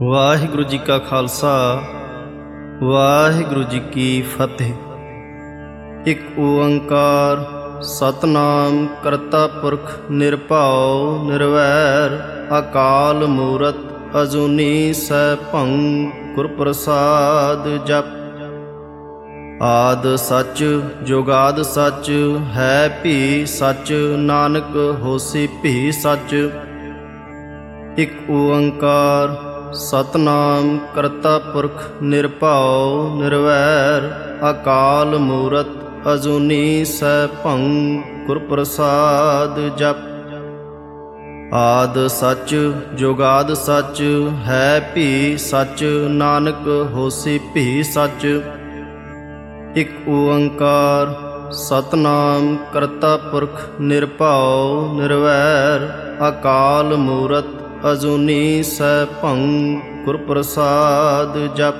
ਵਾਹਿਗੁਰੂ ਜੀ ਕਾ ਖਾਲਸਾ ਵਾਹਿਗੁਰੂ ਜੀ ਕੀ ਫਤਿਹ। ਇੱਕ ਓੰਕਾਰ ਸਤਨਾਮ ਕਰਤਾ ਪੁਰਖ ਨਿਰਭਉ ਨਿਰਵੈਰ ਅਕਾਲ ਮੂਰਤ ਅਜੂਨੀ ਸੈਭੰ ਗੁਰ ਪ੍ਰਸਾਦ ਜਪ। ਆਦ ਸੱਚ ਜੁਗਾਦ ਸੱਚ ਹੈ ਭੀ ਸੱਚ ਨਾਨਕ ਹੋਸੀ ਭੀ ਸੱਚ। ਇੱਕ ਓੰਕਾਰ ਸਤਨਾਮ ਕਰਤਾ ਪੁਰਖ ਨਿਰਭਉ ਨਿਰਵੈਰ ਅਕਾਲ ਮੂਰਤ ਅਜੂਨੀ ਸੈਭੰ ਗੁਰ ਪ੍ਰਸਾਦ ਜਪ। ਆਦ ਸੱਚ ਜੁਗਾਦ ਸੱਚ ਹੈ ਭੀ ਸੱਚ ਨਾਨਕ ਹੋਸੀ ਭੀ ਸੱਚ। ਇੱਕ ਓੰਕਾਰ ਸਤਨਾਮ ਕਰਤਾ ਪੁਰਖ ਨਿਰਭਉ ਨਿਰਵੈਰ ਅਕਾਲ ਮੂਰਤ ਅਜੂਨੀ ਸੈਭੰ ਗੁਰ ਪ੍ਰਸਾਦ ਜਪ।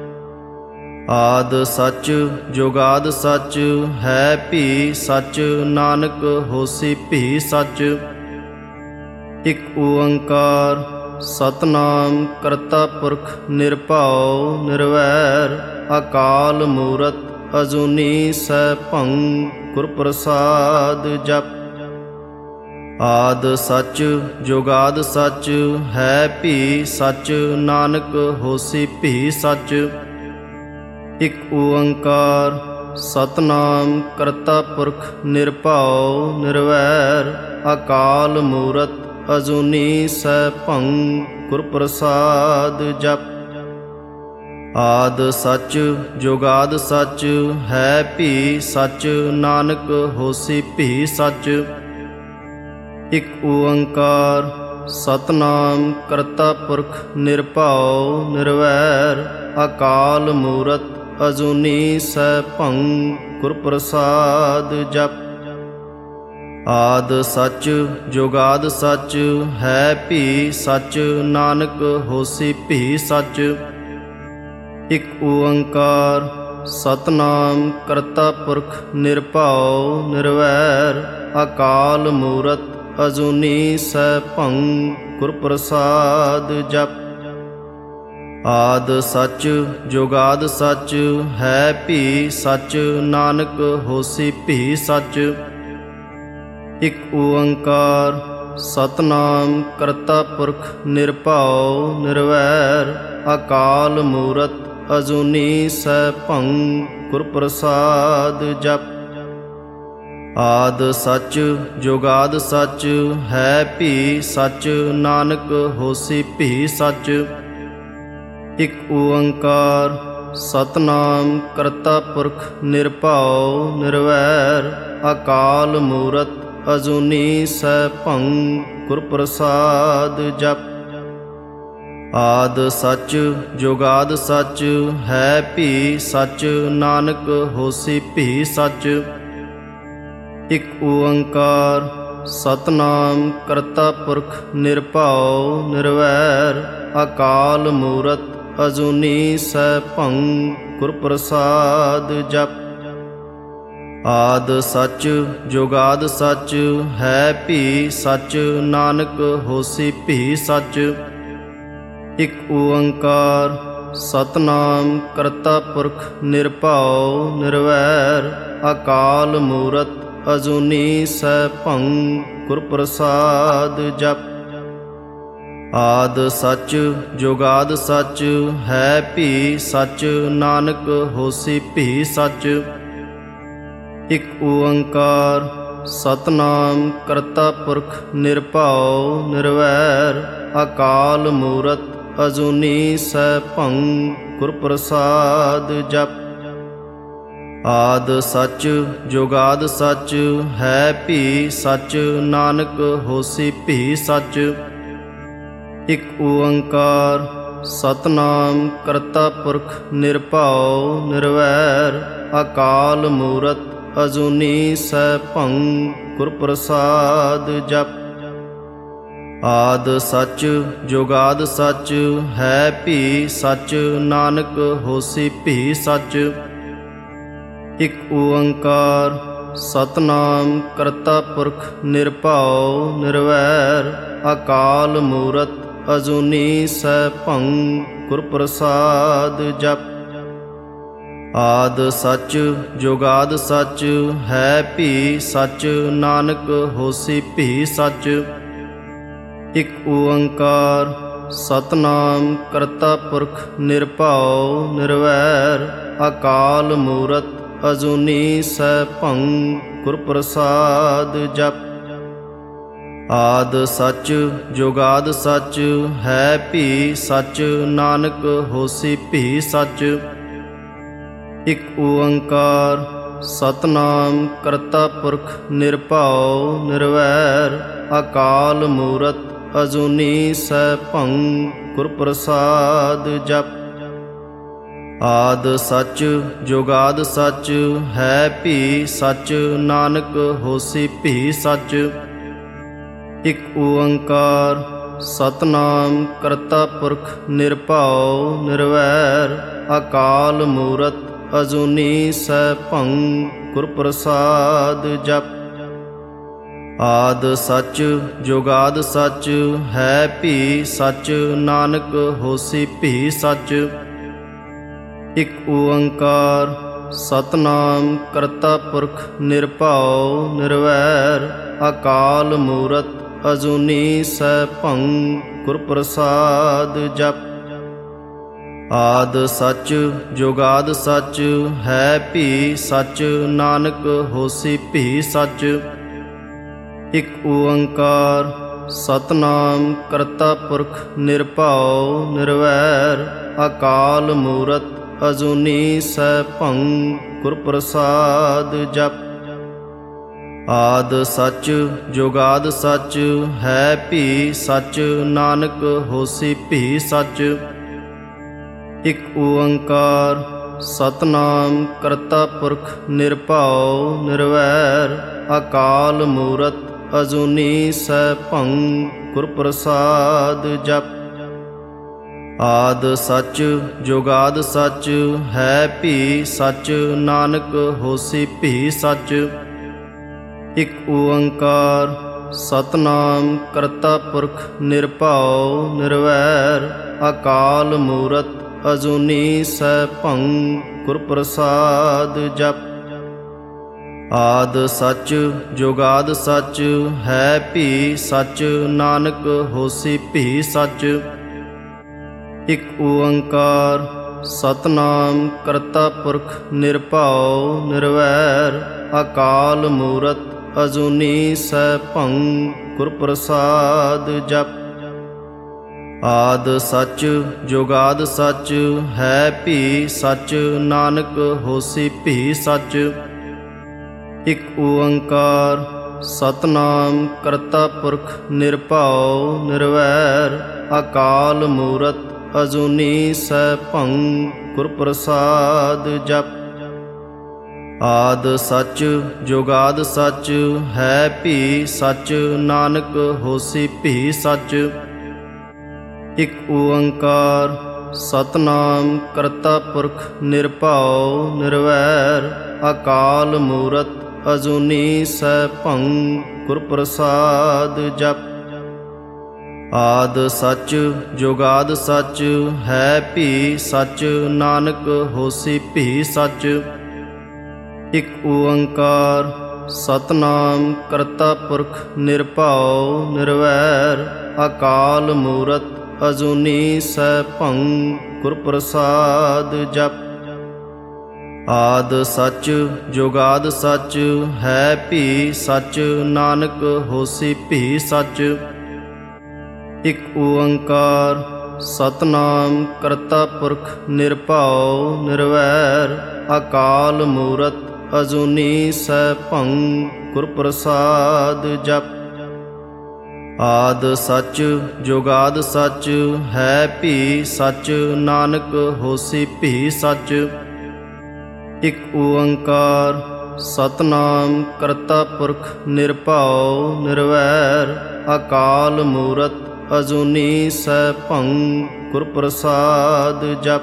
ਆਦ ਸੱਚ ਜੁਗਾਦ ਸੱਚ ਹੈ ਭੀ ਸੱਚ ਨਾਨਕ ਹੋਸੀ ਭੀ ਸੱਚ। ਇੱਕ ਓੰਕਾਰ ਸਤਨਾਮ ਕਰਤਾ ਪੁਰਖ ਨਿਰਭਉ ਨਿਰਵੈਰ ਅਕਾਲ ਮੂਰਤ ਅਜੂਨੀ ਸੈਭੰ ਗੁਰ ਪ੍ਰਸਾਦ ਜਪ। ਆਦ ਸੱਚ ਜੁਗਾਦ ਸੱਚ ਹੈ ਭੀ ਸੱਚ ਨਾਨਕ ਹੋਸੀ ਭੀ ਸੱਚ। ਇੱਕ ਓੰਕਾਰ ਸਤਨਾਮ ਕਰਤਾ ਪੁਰਖ ਨਿਰਭਉ ਨਿਰਵੈਰ ਅਕਾਲ ਮੂਰਤ ਅਜੂਨੀ ਸੈਭੰ ਗੁਰ ਪ੍ਰਸਾਦ ਜਪ। ਆਦ ਸੱਚ ਜੁਗਾਦ ਸੱਚ ਹੈ ਭੀ ਸੱਚ ਨਾਨਕ ਹੋਸੀ ਭੀ ਸੱਚ। ਇੱਕ ਓੰਕਾਰ ਸਤਨਾਮ ਕਰਤਾ ਪੁਰਖ ਨਿਰਭਉ ਨਿਰਵੈਰ ਅਕਾਲ ਮੂਰਤ ਅਜੂਨੀ ਸੈਭੰ ਗੁਰ ਪ੍ਰਸਾਦ ਜਪ। ਆਦ ਸੱਚ ਜੁਗਾਦ ਸੱਚ ਹੈ ਭੀ ਸੱਚ ਨਾਨਕ ਹੋਸੀ ਭੀ ਸੱਚ। ਇੱਕ ਓੰਕਾਰ ਸਤਨਾਮ ਕਰਤਾ ਪੁਰਖ ਨਿਰਭਉ ਨਿਰਵੈਰ ਅਕਾਲ ਮੂਰਤ ਅਜੂਨੀ ਸੈਭੰ ਗੁਰ ਪ੍ਰਸਾਦ ਜਪ। ਆਦ ਸੱਚ ਜੁਗਾਦ ਸੱਚ ਹੈ ਭੀ ਸੱਚ ਨਾਨਕ ਹੋਸੀ ਭੀ ਸੱਚ। ਇੱਕ ਓੰਕਾਰ ਸਤਨਾਮ ਕਰਤਾ ਪੁਰਖ ਨਿਰਭਉ ਨਿਰਵੈਰ ਅਕਾਲ ਮੂਰਤ ਅਜੂਨੀ ਸੈਭੰ ਗੁਰ ਪ੍ਰਸਾਦ ਜਪ। ਆਦ ਸੱਚ ਜੁਗਾਦ ਸੱਚ ਹੈ ਭੀ ਸੱਚ ਨਾਨਕ ਹੋਸੀ ਭੀ ਸੱਚ। ਇੱਕ ਓੰਕਾਰ ਸਤਨਾਮ ਕਰਤਾ ਪੁਰਖ ਨਿਰਭਉ ਨਿਰਵੈਰ ਅਕਾਲ ਮੂਰਤ ਅਜੂਨੀ ਸੈਭੰ ਗੁਰ ਪ੍ਰਸਾਦ ਜਪ। ਆਦ ਸੱਚ ਜੁਗਾਦ ਸੱਚ ਹੈ ਭੀ ਸੱਚ ਨਾਨਕ ਹੋਸੀ ਭੀ ਸੱਚ। ਇੱਕ ਓੰਕਾਰ ਸਤਨਾਮ ਕਰਤਾ ਪੁਰਖ ਨਿਰਭਉ ਨਿਰਵੈਰ ਅਕਾਲ ਮੂਰਤ ਅਜੂਨੀ ਸੈਭੰ ਗੁਰ ਪ੍ਰਸਾਦ ਜਪ। ਆਦ ਸੱਚ ਜੁਗਾਦ ਸੱਚ ਹੈ ਭੀ ਸੱਚ ਨਾਨਕ ਹੋਸੀ ਭੀ ਸੱਚ। ਇੱਕ ਓੰਕਾਰ ਸਤਨਾਮ ਕਰਤਾ ਪੁਰਖ ਨਿਰਭਉ ਨਿਰਵੈਰ ਅਕਾਲ ਮੂਰਤ ਅਜੂਨੀ ਸੈਭੰ ਗੁਰ ਪ੍ਰਸਾਦ ਜਪ। ਆਦ ਸੱਚ ਜੁਗਾਦ ਸੱਚ ਹੈ ਭੀ ਸੱਚ ਨਾਨਕ ਹੋਸੀ ਭੀ ਸੱਚ। ਇੱਕ ਓੰਕਾਰ ਸਤਨਾਮ ਕਰਤਾ ਪੁਰਖ ਨਿਰਭਉ ਨਿਰਵੈਰ ਅਕਾਲ ਮੂਰਤ ਅਜੂਨੀ ਸੈਭੰ ਗੁਰ ਪ੍ਰਸਾਦ ਜਪ। ਆਦ ਸੱਚ ਜੁਗਾਦ ਸੱਚ ਹੈ ਭੀ ਸੱਚ ਨਾਨਕ ਹੋਸੀ ਭੀ ਸੱਚ। ਇੱਕ ਓੰਕਾਰ ਸਤਨਾਮ ਕਰਤਾ ਪੁਰਖ ਨਿਰਭਉ ਨਿਰਵੈਰ ਅਕਾਲ ਮੂਰਤ ਅਜੂਨੀ ਸੈਭੰ ਗੁਰ ਪ੍ਰਸਾਦ ਜਪ। ਆਦ ਸੱਚ ਜੁਗਾਦ ਸੱਚ ਹੈ ਭੀ ਸੱਚ ਨਾਨਕ ਹੋਸੀ ਭੀ ਸੱਚ। ਇੱਕ ਓੰਕਾਰ ਸਤਨਾਮ ਕਰਤਾ ਪੁਰਖ ਨਿਰਭਉ ਨਿਰਵੈਰ ਅਕਾਲ ਮੂਰਤ ਅਜੂਨੀ ਸੈਭੰ ਗੁਰ ਪ੍ਰਸਾਦ ਜਪ। ਆਦ ਸੱਚ ਜੁਗਾਦ ਸੱਚ ਹੈ ਭੀ ਸੱਚ, ਨਾਨਕ ਹੋਸੀ ਭੀ ਸੱਚ। ਇਕ ਓੰਕਾਰ ਸਤਿਨਾਮ ਕਰਤਾ ਪੁਰਖ ਨਿਰਭਉ ਨਿਰਵੈਰ, ਅਕਾਲ ਮੂਰਤ ਅਜੂਨੀ ਸੈਭੰ ਗੁਰ ਪ੍ਰਸਾਦ ਜਪ। ਆਦ ਸੱਚ ਜੁਗਾਦ ਸੱਚ ਹੈ ਭੀ ਸੱਚ, ਨਾਨਕ ਹੋਸੀ ਭੀ ਸੱਚ। ਇਕ ਓੰਕਾਰ ਸਤਿਨਾਮ ਕਰਤਾ ਪੁਰਖ ਨਿਰਭਉ ਨਿਰਵੈਰ, ਅਕਾਲ ਮੂਰਤ ਅਜੂਨੀ ਸੈਭੰ ਗੁਰ ਪ੍ਰਸਾਦ ਜਪ। ਆਦ ਸੱਚ ਜੁਗਾਦ ਸੱਚ ਹੈ ਭੀ ਸੱਚ, ਨਾਨਕ ਹੋਸੀ ਭੀ ਸੱਚ। ਇਕ ਓੰਕਾਰ ਸਤਿਨਾਮ ਕਰਤਾ ਪੁਰਖ ਨਿਰਭਉ ਨਿਰਵੈਰ, ਅਕਾਲ ਮੂਰਤ ਅਜੂਨੀ ਸੈਭੰ ਗੁਰ ਪ੍ਰਸਾਦ ਜਪ। ਆਦ ਸੱਚ ਜੁਗਾਦ ਸੱਚ ਹੈ ਭੀ ਸੱਚ, ਨਾਨਕ ਹੋਸੀ ਭੀ ਸੱਚ। ਇਕ ਓੰਕਾਰ ਸਤਿਨਾਮ ਕਰਤਾ ਪੁਰਖ ਨਿਰਭਉ ਨਿਰਵੈਰ, ਅਕਾਲ ਮੂਰਤ ਅਜੂਨੀ ਸੈਭੰ ਗੁਰ ਪ੍ਰਸਾਦ ਜਪ। ਆਦ ਸੱਚ ਜੁਗਾਦ ਸੱਚ ਹੈ ਭੀ ਸੱਚ, ਨਾਨਕ ਹੋਸੀ ਭੀ ਸੱਚ। ਇਕ ਓੰਕਾਰ ਸਤਿਨਾਮ ਕਰਤਾ ਪੁਰਖ ਨਿਰਭਉ ਨਿਰਵੈਰ, ਅਕਾਲ ਮੂਰਤ ਅਜੂਨੀ ਸੈਭੰ ਗੁਰ ਪ੍ਰਸਾਦ ਜਪ। ਆਦ ਸੱਚ ਜੁਗਾਦ ਸੱਚ ਹੈ ਭੀ ਸੱਚ, ਨਾਨਕ ਹੋਸੀ ਭੀ ਸੱਚ। ਇਕ ਓੰਕਾਰ ਸਤਿਨਾਮ ਕਰਤਾ ਪੁਰਖ ਨਿਰਭਉ ਨਿਰਵੈਰ, ਅਕਾਲ ਮੂਰਤ ਅਜੂਨੀ ਸੈਭੰ ਗੁਰ ਪ੍ਰਸਾਦ ਜਪ। ਆਦ ਸੱਚ ਜੁਗਾਦ ਸੱਚ ਹੈ ਭੀ ਸੱਚ, ਨਾਨਕ ਹੋਸੀ ਭੀ ਸੱਚ। ਇਕ ਓੰਕਾਰ ਸਤਿਨਾਮ ਕਰਤਾ ਪੁਰਖ ਨਿਰਭਉ ਨਿਰਵੈਰ, ਅਕਾਲ ਮੂਰਤ ਅਜੂਨੀ ਸੈਭੰ ਗੁਰ ਪ੍ਰਸਾਦ ਜਪ। ਆਦ ਸੱਚ ਜੁਗਾਦ ਸੱਚ ਹੈ ਭੀ ਸੱਚ, ਨਾਨਕ ਹੋਸੀ ਭੀ ਸੱਚ। ਇਕ ਓੰਕਾਰ ਸਤਿਨਾਮ ਕਰਤਾ ਪੁਰਖ ਨਿਰਭਉ ਨਿਰਵੈਰ, ਅਕਾਲ ਮੂਰਤ ਅਜੂਨੀ ਸੈਭੰ ਗੁਰ ਪ੍ਰਸਾਦ ਜਪ। ਆਦ ਸੱਚ ਜੁਗਾਦ ਸੱਚ ਹੈ ਭੀ ਸੱਚ, ਨਾਨਕ ਹੋਸੀ ਭੀ ਸੱਚ। ਇਕ ਓੰਕਾਰ ਸਤਿਨਾਮ ਕਰਤਾ ਪੁਰਖ ਨਿਰਭਉ ਨਿਰਵੈਰ, ਅਕਾਲ ਮੂਰਤ ਅਜੂਨੀ ਸੈਭੰ ਗੁਰ ਪ੍ਰਸਾਦ ਜਪ। ਆਦ ਸੱਚ ਜੁਗਾਦ ਸੱਚ ਹੈ ਭੀ ਸੱਚ, ਨਾਨਕ ਹੋਸੀ ਭੀ ਸੱਚ। ਇਕ ਓੰਕਾਰ ਸਤਿਨਾਮ ਕਰਤਾ ਪੁਰਖ ਨਿਰਭਉ ਨਿਰਵੈਰ, ਅਕਾਲ ਮੂਰਤ ਅਜੂਨੀ ਸੈਭੰ ਗੁਰ ਪ੍ਰਸਾਦ ਜਪ। ਆਦ ਸੱਚ ਜੁਗਾਦ ਸੱਚ ਹੈ ਭੀ ਸੱਚ, ਨਾਨਕ ਹੋਸੀ ਭੀ ਸੱਚ। ਇਕ ਓੰਕਾਰ ਸਤਿਨਾਮ ਕਰਤਾ ਪੁਰਖ ਨਿਰਭਉ ਨਿਰਵੈਰ, ਅਕਾਲ ਮੂਰਤ ਅਜੂਨੀ ਸੈਭੰ ਗੁਰ ਪ੍ਰਸਾਦ ਜਪ। ਆਦ ਸੱਚ ਜੁਗਾਦ ਸੱਚ ਹੈ ਭੀ ਸੱਚ, ਨਾਨਕ ਹੋਸੀ ਭੀ ਸੱਚ। ਇਕ ਓੰਕਾਰ ਸਤਿਨਾਮ ਕਰਤਾ ਪੁਰਖ ਨਿਰਭਉ ਨਿਰਵੈਰ, ਅਕਾਲ ਮੂਰਤ ਅਜੂਨੀ ਸੈਭੰ ਗੁਰ ਪ੍ਰਸਾਦ ਜਪ। ਆਦ ਸੱਚ ਜੁਗਾਦ ਸੱਚ ਹੈ ਭੀ ਸੱਚ, ਨਾਨਕ ਹੋਸੀ ਭੀ ਸੱਚ। ਇਕ ਓੰਕਾਰ ਸਤਿਨਾਮ ਕਰਤਾ ਪੁਰਖ ਨਿਰਭਉ ਨਿਰਵੈਰ, ਅਕਾਲ ਮੂਰਤ ਅਜੂਨੀ ਸੈਭੰ ਗੁਰ ਪ੍ਰਸਾਦ ਜਪ।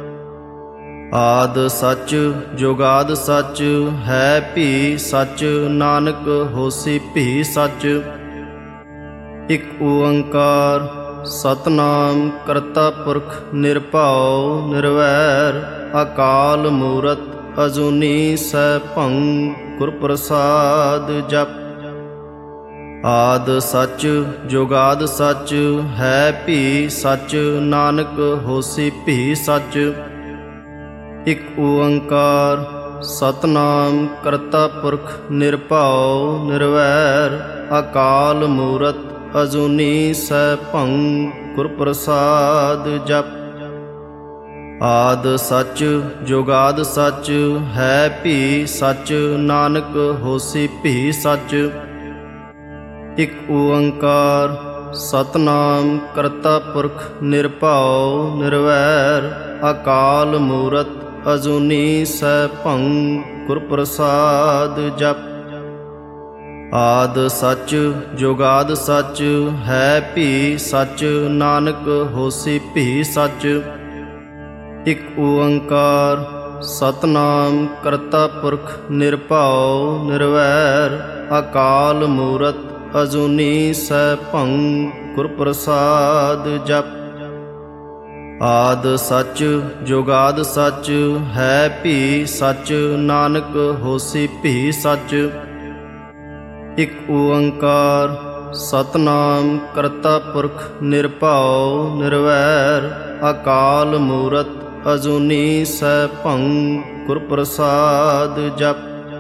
ਆਦ ਸੱਚ ਜੁਗਾਦ ਸੱਚ ਹੈ ਭੀ ਸੱਚ, ਨਾਨਕ ਹੋਸੀ ਭੀ ਸੱਚ। ਇਕ ਓੰਕਾਰ ਸਤਨਾਮ ਕਰਤਾ ਪੁਰਖ ਨਿਰਭਉ ਨਿਰਵੈਰ ਅਕਾਲ ਮੂਰਤ ਅਜੂਨੀ ਸੈਭੰ ਗੁਰ ਪ੍ਰਸਾਦ ਜਪ। ਆਦ ਸੱਚ ਜੁਗਾਦ ਸੱਚ ਹੈ ਭੀ ਸੱਚ ਨਾਨਕ ਹੋਸੀ ਭੀ ਸੱਚ। ਇਕ ਓੰਕਾਰ ਸਤਨਾਮ ਕਰਤਾ ਪੁਰਖ ਨਿਰਭਉ ਨਿਰਵੈਰ ਅਕਾਲ ਮੂਰਤ ਅਜੂਨੀ ਸੈਭੰ ਗੁਰ ਪ੍ਰਸਾਦ ਜਪ। ਆਦ ਸੱਚ ਜੁਗਾਦ ਸੱਚ ਹੈ ਭੀ ਸੱਚ ਨਾਨਕ ਹੋਸੀ ਭੀ ਸੱਚ। ਇਕ ਓੰਕਾਰ ਸਤਨਾਮ ਕਰਤਾ ਪੁਰਖ ਨਿਰਭਉ ਨਿਰਵੈਰ ਅਕਾਲ ਮੂਰਤ ਅਜੂਨੀ ਸੈਭੰ ਗੁਰ ਪ੍ਰਸਾਦ ਜਪ। ਆਦ ਸੱਚ ਜੁਗਾਦ ਸੱਚ ਹੈ ਭੀ ਸੱਚ ਨਾਨਕ ਹੋਸੀ ਭੀ ਸੱਚ। ਇਕ ਓੰਕਾਰ ਸਤਨਾਮ ਕਰਤਾ ਪੁਰਖ ਨਿਰਭਉ ਨਿਰਵੈਰ ਅਕਾਲ ਮੂਰਤ ਅਜੂਨੀ ਸੈਭੰ ਗੁਰ ਪ੍ਰਸਾਦ ਜਪ। ਆਦ ਸੱਚ ਜੁਗਾਦ ਸੱਚ ਹੈ ਭੀ ਸੱਚ ਨਾਨਕ ਹੋਸੀ ਭੀ ਸੱਚ। ਇਕ ਓੰਕਾਰ ਸਤਨਾਮ ਕਰਤਾ ਪੁਰਖ ਨਿਰਭਉ ਨਿਰਵੈਰ ਅਕਾਲ ਮੂਰਤ ਅਜੂਨੀ ਸੈਭੰ ਗੁਰ ਪ੍ਰਸਾਦ ਜਪ।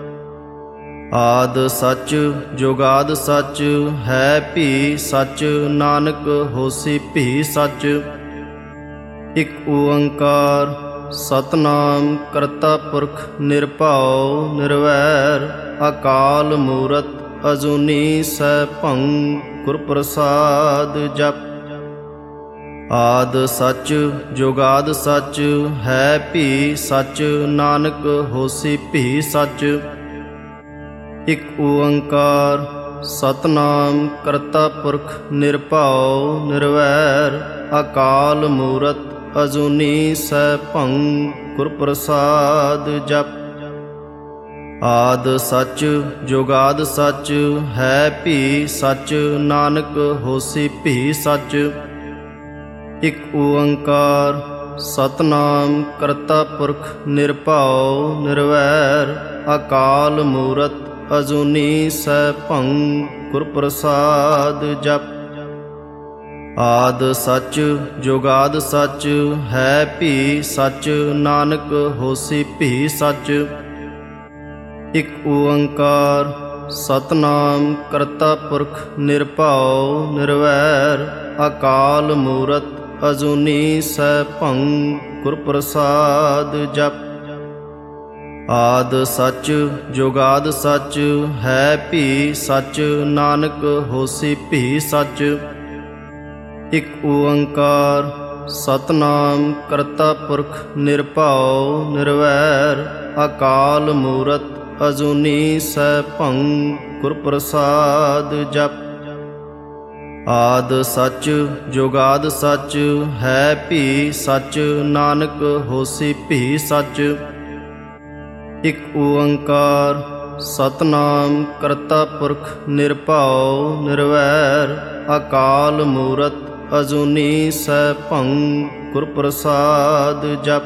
ਆਦ ਸੱਚ ਜੁਗਾਦ ਸੱਚ ਹੈ ਭੀ ਸੱਚ ਨਾਨਕ ਹੋਸੀ ਭੀ ਸੱਚ। ਇਕ ਓੰਕਾਰ ਸਤਨਾਮ ਕਰਤਾ ਪੁਰਖ ਨਿਰਭਉ ਨਿਰਵੈਰ ਅਕਾਲ ਮੂਰਤ ਅਜੂਨੀ ਸੈਭੰ ਗੁਰ ਪ੍ਰਸਾਦ ਜਪ। ਆਦ ਸੱਚ ਜੁਗਾਦ ਸੱਚ ਹੈ ਭੀ ਸੱਚ ਨਾਨਕ ਹੋਸੀ ਭੀ ਸੱਚ। ਇਕ ਓੰਕਾਰ ਸਤਨਾਮ ਕਰਤਾ ਪੁਰਖ ਨਿਰਭਉ ਨਿਰਵੈਰ ਅਕਾਲ ਮੂਰਤ ਅਜੂਨੀ ਸੈਭੰ ਗੁਰ ਪ੍ਰਸਾਦ ਜਪ। ਆਦ ਸੱਚ ਜੁਗਾਦ ਸੱਚ ਹੈ ਭੀ ਸੱਚ ਨਾਨਕ ਹੋਸੀ ਭੀ ਸੱਚ। ਇਕ ਓੰਕਾਰ ਸਤਨਾਮ ਕਰਤਾ ਪੁਰਖ ਨਿਰਭਉ ਨਿਰਵੈਰ ਅਕਾਲ ਮੂਰਤ ਅਜੂਨੀ ਸੈਭੰ ਗੁਰ ਪ੍ਰਸਾਦ ਜਪ। ਆਦ ਸੱਚ ਜੁਗਾਦ ਸੱਚ ਹੈ ਭੀ ਸੱਚ ਨਾਨਕ ਹੋਸੀ ਭੀ ਸੱਚ। ਇਕ ਓੰਕਾਰ ਸਤਨਾਮ ਕਰਤਾ ਪੁਰਖ ਨਿਰਭਉ ਨਿਰਵੈਰ ਅਕਾਲ ਮੂਰਤ ਅਜੂਨੀ ਸੈਭੰ ਗੁਰ ਪ੍ਰਸਾਦ ਜਪ। ਆਦ ਸੱਚ ਜੁਗਾਦ ਸੱਚ ਹੈ ਭੀ ਸੱਚ ਨਾਨਕ ਹੋਸੀ ਭੀ ਸੱਚ। ਇਕ ਓੰਕਾਰ ਸਤਨਾਮ ਕਰਤਾ ਪੁਰਖ ਨਿਰਭਉ ਨਿਰਵੈਰ ਅਕਾਲ ਮੂਰਤ ਅਜੂਨੀ ਸੈਭੰ ਗੁਰ ਪ੍ਰਸਾਦ ਜਪ। ਆਦ ਸੱਚ ਜੁਗਾਦ ਸੱਚ ਹੈ ਭੀ ਸੱਚ ਨਾਨਕ ਹੋਸੀ ਭੀ ਸੱਚ। ਇਕ ਓੰਕਾਰ ਸਤਨਾਮ ਕਰਤਾ ਪੁਰਖ ਨਿਰਭਉ ਨਿਰਵੈਰ ਅਕਾਲ ਮੂਰਤ ਅਜੂਨੀ ਸੈਭੰ ਗੁਰ ਪ੍ਰਸਾਦ ਜਪ।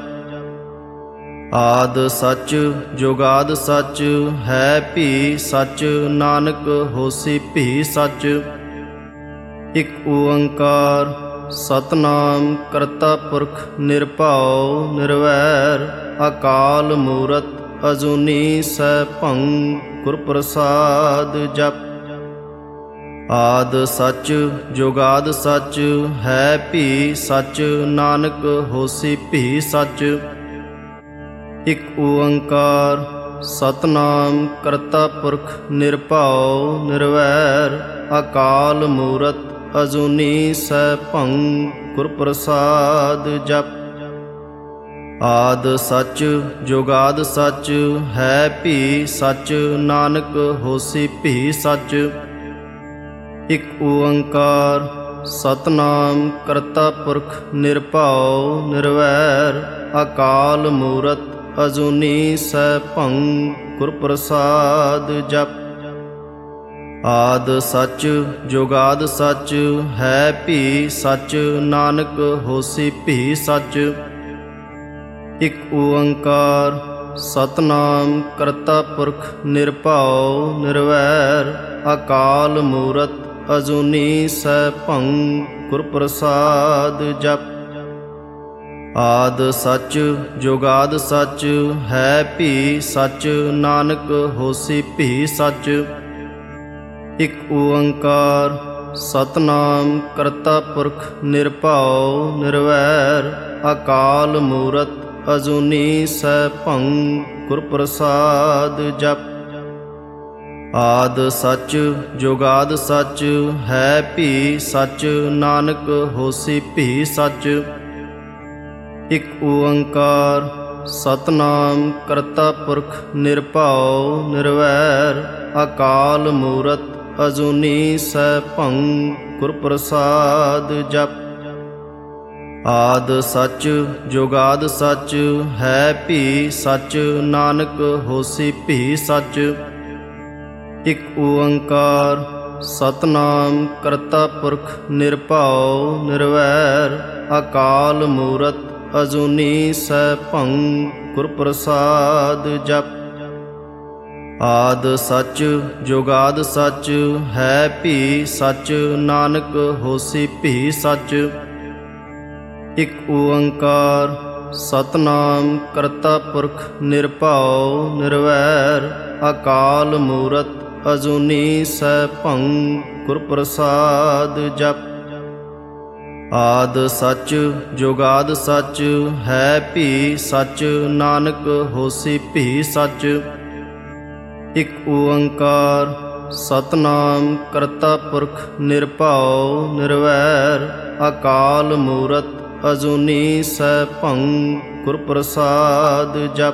ਆਦ ਸੱਚ ਜੁਗਾਦ ਸੱਚ ਹੈ ਭੀ ਸੱਚ ਨਾਨਕ ਹੋਸੀ ਭੀ ਸੱਚ। ਇਕ ਓੰਕਾਰ ਸਤਨਾਮ ਕਰਤਾ ਪੁਰਖ ਨਿਰਭਉ ਨਿਰਵੈਰ ਅਕਾਲ ਮੂਰਤ ਅਜੂਨੀ ਸੈਭੰ ਗੁਰ ਪ੍ਰਸਾਦ ਜਪ। ਆਦ ਸੱਚ ਜੁਗਾਦ ਸੱਚ ਹੈ ਭੀ ਸੱਚ ਨਾਨਕ ਹੋਸੀ ਭੀ ਸੱਚ। ਇਕ ਓੰਕਾਰ ਸਤਨਾਮ ਕਰਤਾ ਪੁਰਖ ਨਿਰਭਉ ਨਿਰਵੈਰ ਅਕਾਲ ਮੂਰਤ ਅਜੂਨੀ ਸੈਭੰ ਗੁਰ ਪ੍ਰਸਾਦ ਜਪ। ਆਦ ਸੱਚ ਜੁਗਾਦ ਸੱਚ ਹੈ ਭੀ ਸੱਚ ਨਾਨਕ ਹੋਸੀ ਭੀ ਸੱਚ। ਇਕ ਓੰਕਾਰ ਸਤਨਾਮ ਕਰਤਾ ਪੁਰਖ ਨਿਰਭਉ ਨਿਰਵੈਰ ਅਕਾਲ ਮੂਰਤ ਅਜੂਨੀ ਸੈਭੰ ਗੁਰ ਪ੍ਰਸਾਦ ਜਪ। ਆਦ ਸੱਚ ਜੁਗਾਦ ਸੱਚ ਹੈ ਭੀ ਸੱਚ, ਨਾਨਕ ਹੋਸੀ ਭੀ ਸੱਚ। ਇਕ ਓੰਕਾਰ ਸਤਨਾਮ ਕਰਤਾ ਪੁਰਖ ਨਿਰਭਉ ਨਿਰਵੈਰ, ਅਕਾਲ ਮੂਰਤ ਅਜੂਨੀ ਸੈਭੰ, ਗੁਰ ਪ੍ਰਸਾਦ ਜਪ। ਆਦ ਸੱਚ ਜੁਗਾਦ ਸੱਚ ਹੈ ਭੀ ਸੱਚ, ਨਾਨਕ ਹੋਸੀ ਭੀ ਸੱਚ। ਇਕ ਓੰਕਾਰ ਸਤਨਾਮ ਕਰਤਾ ਪੁਰਖ ਨਿਰਭਉ ਨਿਰਵੈਰ, ਅਕਾਲ ਮੂਰਤ ਅਜੂਨੀ ਸੈਭੰ, ਗੁਰ ਪ੍ਰਸਾਦ ਜਪ। ਆਦ ਸੱਚ ਜੁਗਾਦ ਸੱਚ ਹੈ ਭੀ ਸੱਚ, ਨਾਨਕ ਹੋਸੀ ਭੀ ਸੱਚ। ਇਕ ਓੰਕਾਰ ਸਤਨਾਮ ਕਰਤਾ ਪੁਰਖ ਨਿਰਭਉ ਨਿਰਵੈਰ, ਅਕਾਲ ਮੂਰਤ ਅਜੂਨੀ ਸੈਭੰ, ਗੁਰ ਪ੍ਰਸਾਦ ਜਪ। ਆਦ ਸੱਚ ਜੁਗਾਦ ਸੱਚ ਹੈ ਭੀ ਸੱਚ, ਨਾਨਕ ਹੋਸੀ ਭੀ ਸੱਚ। ਇਕ ਓੰਕਾਰ ਸਤਨਾਮ ਕਰਤਾ ਪੁਰਖ ਨਿਰਭਉ ਨਿਰਵੈਰ, ਅਕਾਲ ਮੂਰਤ ਅਜੂਨੀ ਸੈਭੰ, ਗੁਰ ਪ੍ਰਸਾਦ ਜਪ। ਆਦ ਸੱਚ ਜੁਗਾਦ ਸੱਚ ਹੈ ਭੀ ਸੱਚ, ਨਾਨਕ ਹੋਸੀ ਭੀ ਸੱਚ। ਇਕ ਓੰਕਾਰ ਸਤਨਾਮ ਕਰਤਾ ਪੁਰਖ ਨਿਰਭਉ ਨਿਰਵੈਰ, ਅਕਾਲ ਮੂਰਤ ਅਜੂਨੀ ਸੈਭੰ, ਗੁਰ ਪ੍ਰਸਾਦ ਜਪ। ਆਦ ਸੱਚ ਜੁਗਾਦ ਸੱਚ ਹੈ ਭੀ ਸੱਚ, ਨਾਨਕ ਹੋਸੀ ਭੀ ਸੱਚ। ਇਕ ਓੰਕਾਰ ਸਤਨਾਮ ਕਰਤਾ ਪੁਰਖ ਨਿਰਭਉ ਨਿਰਵੈਰ, ਅਕਾਲ ਮੂਰਤ ਅਜੂਨੀ ਸੈਭੰ, ਗੁਰ ਪ੍ਰਸਾਦ ਜਪ।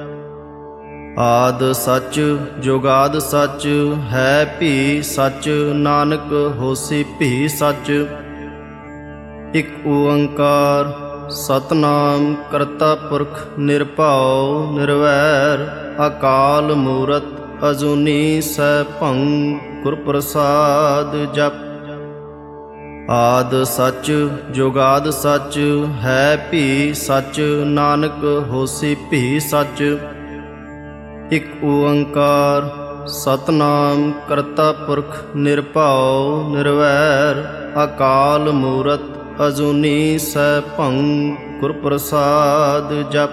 ਆਦ ਸੱਚ ਜੁਗਾਦ ਸੱਚ ਹੈ ਭੀ ਸੱਚ, ਨਾਨਕ ਹੋਸੀ ਭੀ ਸੱਚ। ਇਕ ਓੰਕਾਰ ਸਤਨਾਮ ਕਰਤਾ ਪੁਰਖ ਨਿਰਭਉ ਨਿਰਵੈਰ, ਅਕਾਲ ਮੂਰਤ ਅਜੂਨੀ ਸੈਭੰ, ਗੁਰ ਪ੍ਰਸਾਦ ਜਪ। ਆਦ ਸੱਚ ਜੁਗਾਦ ਸੱਚ ਹੈ ਭੀ ਸੱਚ, ਨਾਨਕ ਹੋਸੀ ਭੀ ਸੱਚ। ਇਕ ਓੰਕਾਰ ਸਤਨਾਮ ਕਰਤਾ ਪੁਰਖ ਨਿਰਭਉ ਨਿਰਵੈਰ, ਅਕਾਲ ਮੂਰਤ ਅਜੂਨੀ ਸੈਭੰ, ਗੁਰ ਪ੍ਰਸਾਦ ਜਪ।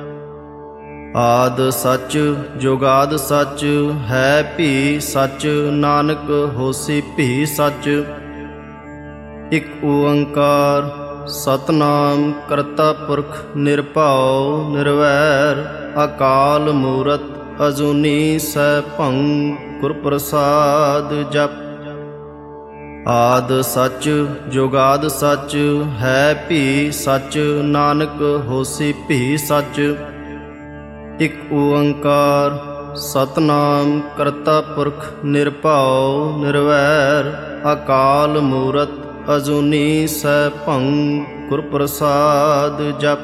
ਆਦ ਸੱਚ ਜੁਗਾਦ ਸੱਚ ਹੈ ਭੀ ਸੱਚ, ਨਾਨਕ ਹੋਸੀ ਭੀ ਸੱਚ। ਇਕ ਓੰਕਾਰ ਸਤਨਾਮ ਕਰਤਾ ਪੁਰਖ ਨਿਰਭਉ ਨਿਰਵੈਰ, ਅਕਾਲ ਮੂਰਤ ਅਜੂਨੀ ਸੈਭੰ, ਗੁਰ ਪ੍ਰਸਾਦ ਜਪ। ਆਦ ਸੱਚ ਜੁਗਾਦ ਸੱਚ ਹੈ ਭੀ ਸੱਚ, ਨਾਨਕ ਹੋਸੀ ਭੀ ਸੱਚ। ਇਕ ਓੰਕਾਰ ਸਤਨਾਮ ਕਰਤਾ ਪੁਰਖ ਨਿਰਭਉ ਨਿਰਵੈਰ, ਅਕਾਲ ਮੂਰਤ ਅਜੂਨੀ ਸੈਭੰ, ਗੁਰ ਪ੍ਰਸਾਦ ਜਪ।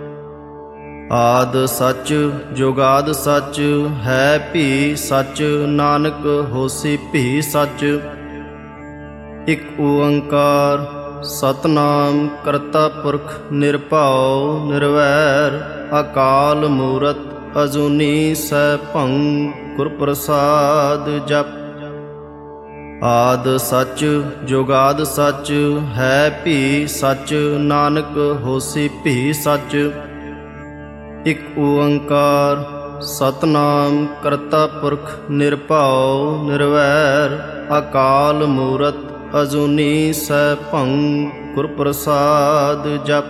ਆਦ ਸੱਚ ਜੁਗਾਦ ਸੱਚ ਹੈ ਭੀ ਸੱਚ, ਨਾਨਕ ਹੋਸੀ ਭੀ ਸੱਚ। ਇਕ ਓੰਕਾਰ ਸਤਨਾਮ ਕਰਤਾ ਪੁਰਖ ਨਿਰਭਉ ਨਿਰਵੈਰ, ਅਕਾਲ ਮੂਰਤ ਅਜੂਨੀ ਸੈਭੰ, ਗੁਰ ਪ੍ਰਸਾਦ ਜਪ। ਆਦ ਸੱਚ ਜੁਗਾਦ ਸੱਚ ਹੈ ਭੀ ਸੱਚ, ਨਾਨਕ ਹੋਸੀ ਭੀ ਸੱਚ। ਇਕ ਓੰਕਾਰ ਸਤਨਾਮ ਕਰਤਾ ਪੁਰਖ ਨਿਰਭਉ ਨਿਰਵੈਰ, ਅਕਾਲ ਮੂਰਤ ਅਜੂਨੀ ਸੈਭੰ, ਗੁਰ ਪ੍ਰਸਾਦ ਜਪ।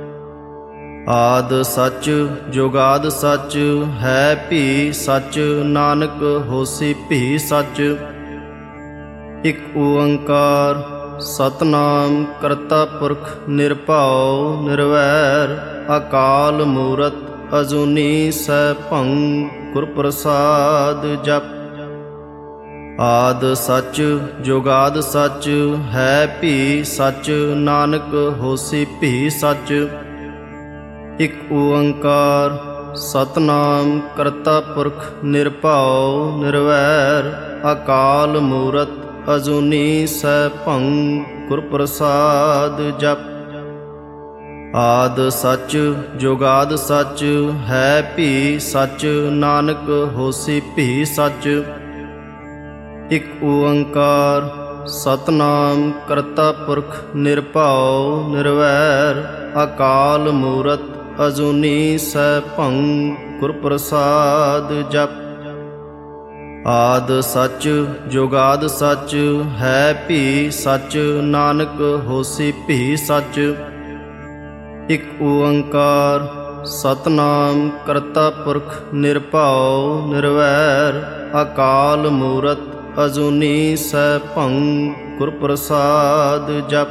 ਆਦ ਸੱਚ ਜੁਗਾਦ ਸੱਚ ਹੈ ਭੀ ਸੱਚ, ਨਾਨਕ ਹੋਸੀ ਭੀ ਸੱਚ। ਇਕ ਓੰਕਾਰ ਸਤਨਾਮ ਕਰਤਾ ਪੁਰਖ ਨਿਰਭਉ ਨਿਰਵੈਰ, ਅਕਾਲ ਮੂਰਤ ਅਜੂਨੀ ਸੈਭੰ, ਗੁਰ ਪ੍ਰਸਾਦ ਜਪ। ਆਦ ਸੱਚ ਜੁਗਾਦ ਸੱਚ ਹੈ ਭੀ ਸੱਚ, ਨਾਨਕ ਹੋਸੀ ਭੀ ਸੱਚ। ਇਕ ਓੰਕਾਰ ਸਤਨਾਮ ਕਰਤਾ ਪੁਰਖ ਨਿਰਭਉ ਨਿਰਵੈਰ, ਅਕਾਲ ਮੂਰਤ ਅਜੂਨੀ ਸੈਭੰ ਗੁਰ ਪ੍ਰਸਾਦ ਜਪ। ਆਦ ਸੱਚ ਜੁਗਾਦ ਸੱਚ ਹੈ ਭੀ ਸੱਚ, ਨਾਨਕ ਹੋਸੀ ਭੀ ਸੱਚ। ਇਕ ਓੰਕਾਰ ਸਤਨਾਮ ਕਰਤਾ ਪੁਰਖ ਨਿਰਭਉ ਨਿਰਵੈਰ, ਅਕਾਲ ਮੂਰਤ ਅਜੂਨੀ ਸੈਭੰ ਗੁਰ ਪ੍ਰਸਾਦ ਜਪ। ਆਦ ਸੱਚ ਜੁਗਾਦ ਸੱਚ ਹੈ ਭੀ ਸੱਚ, ਨਾਨਕ ਹੋਸੀ ਭੀ ਸੱਚ। ਇਕ ਓੰਕਾਰ ਸਤਨਾਮ ਕਰਤਾ ਪੁਰਖ ਨਿਰਭਉ ਨਿਰਵੈਰ, ਅਕਾਲ ਮੂਰਤ ਅਜੂਨੀ ਸੈਭੰ ਗੁਰ ਪ੍ਰਸਾਦ ਜਪ।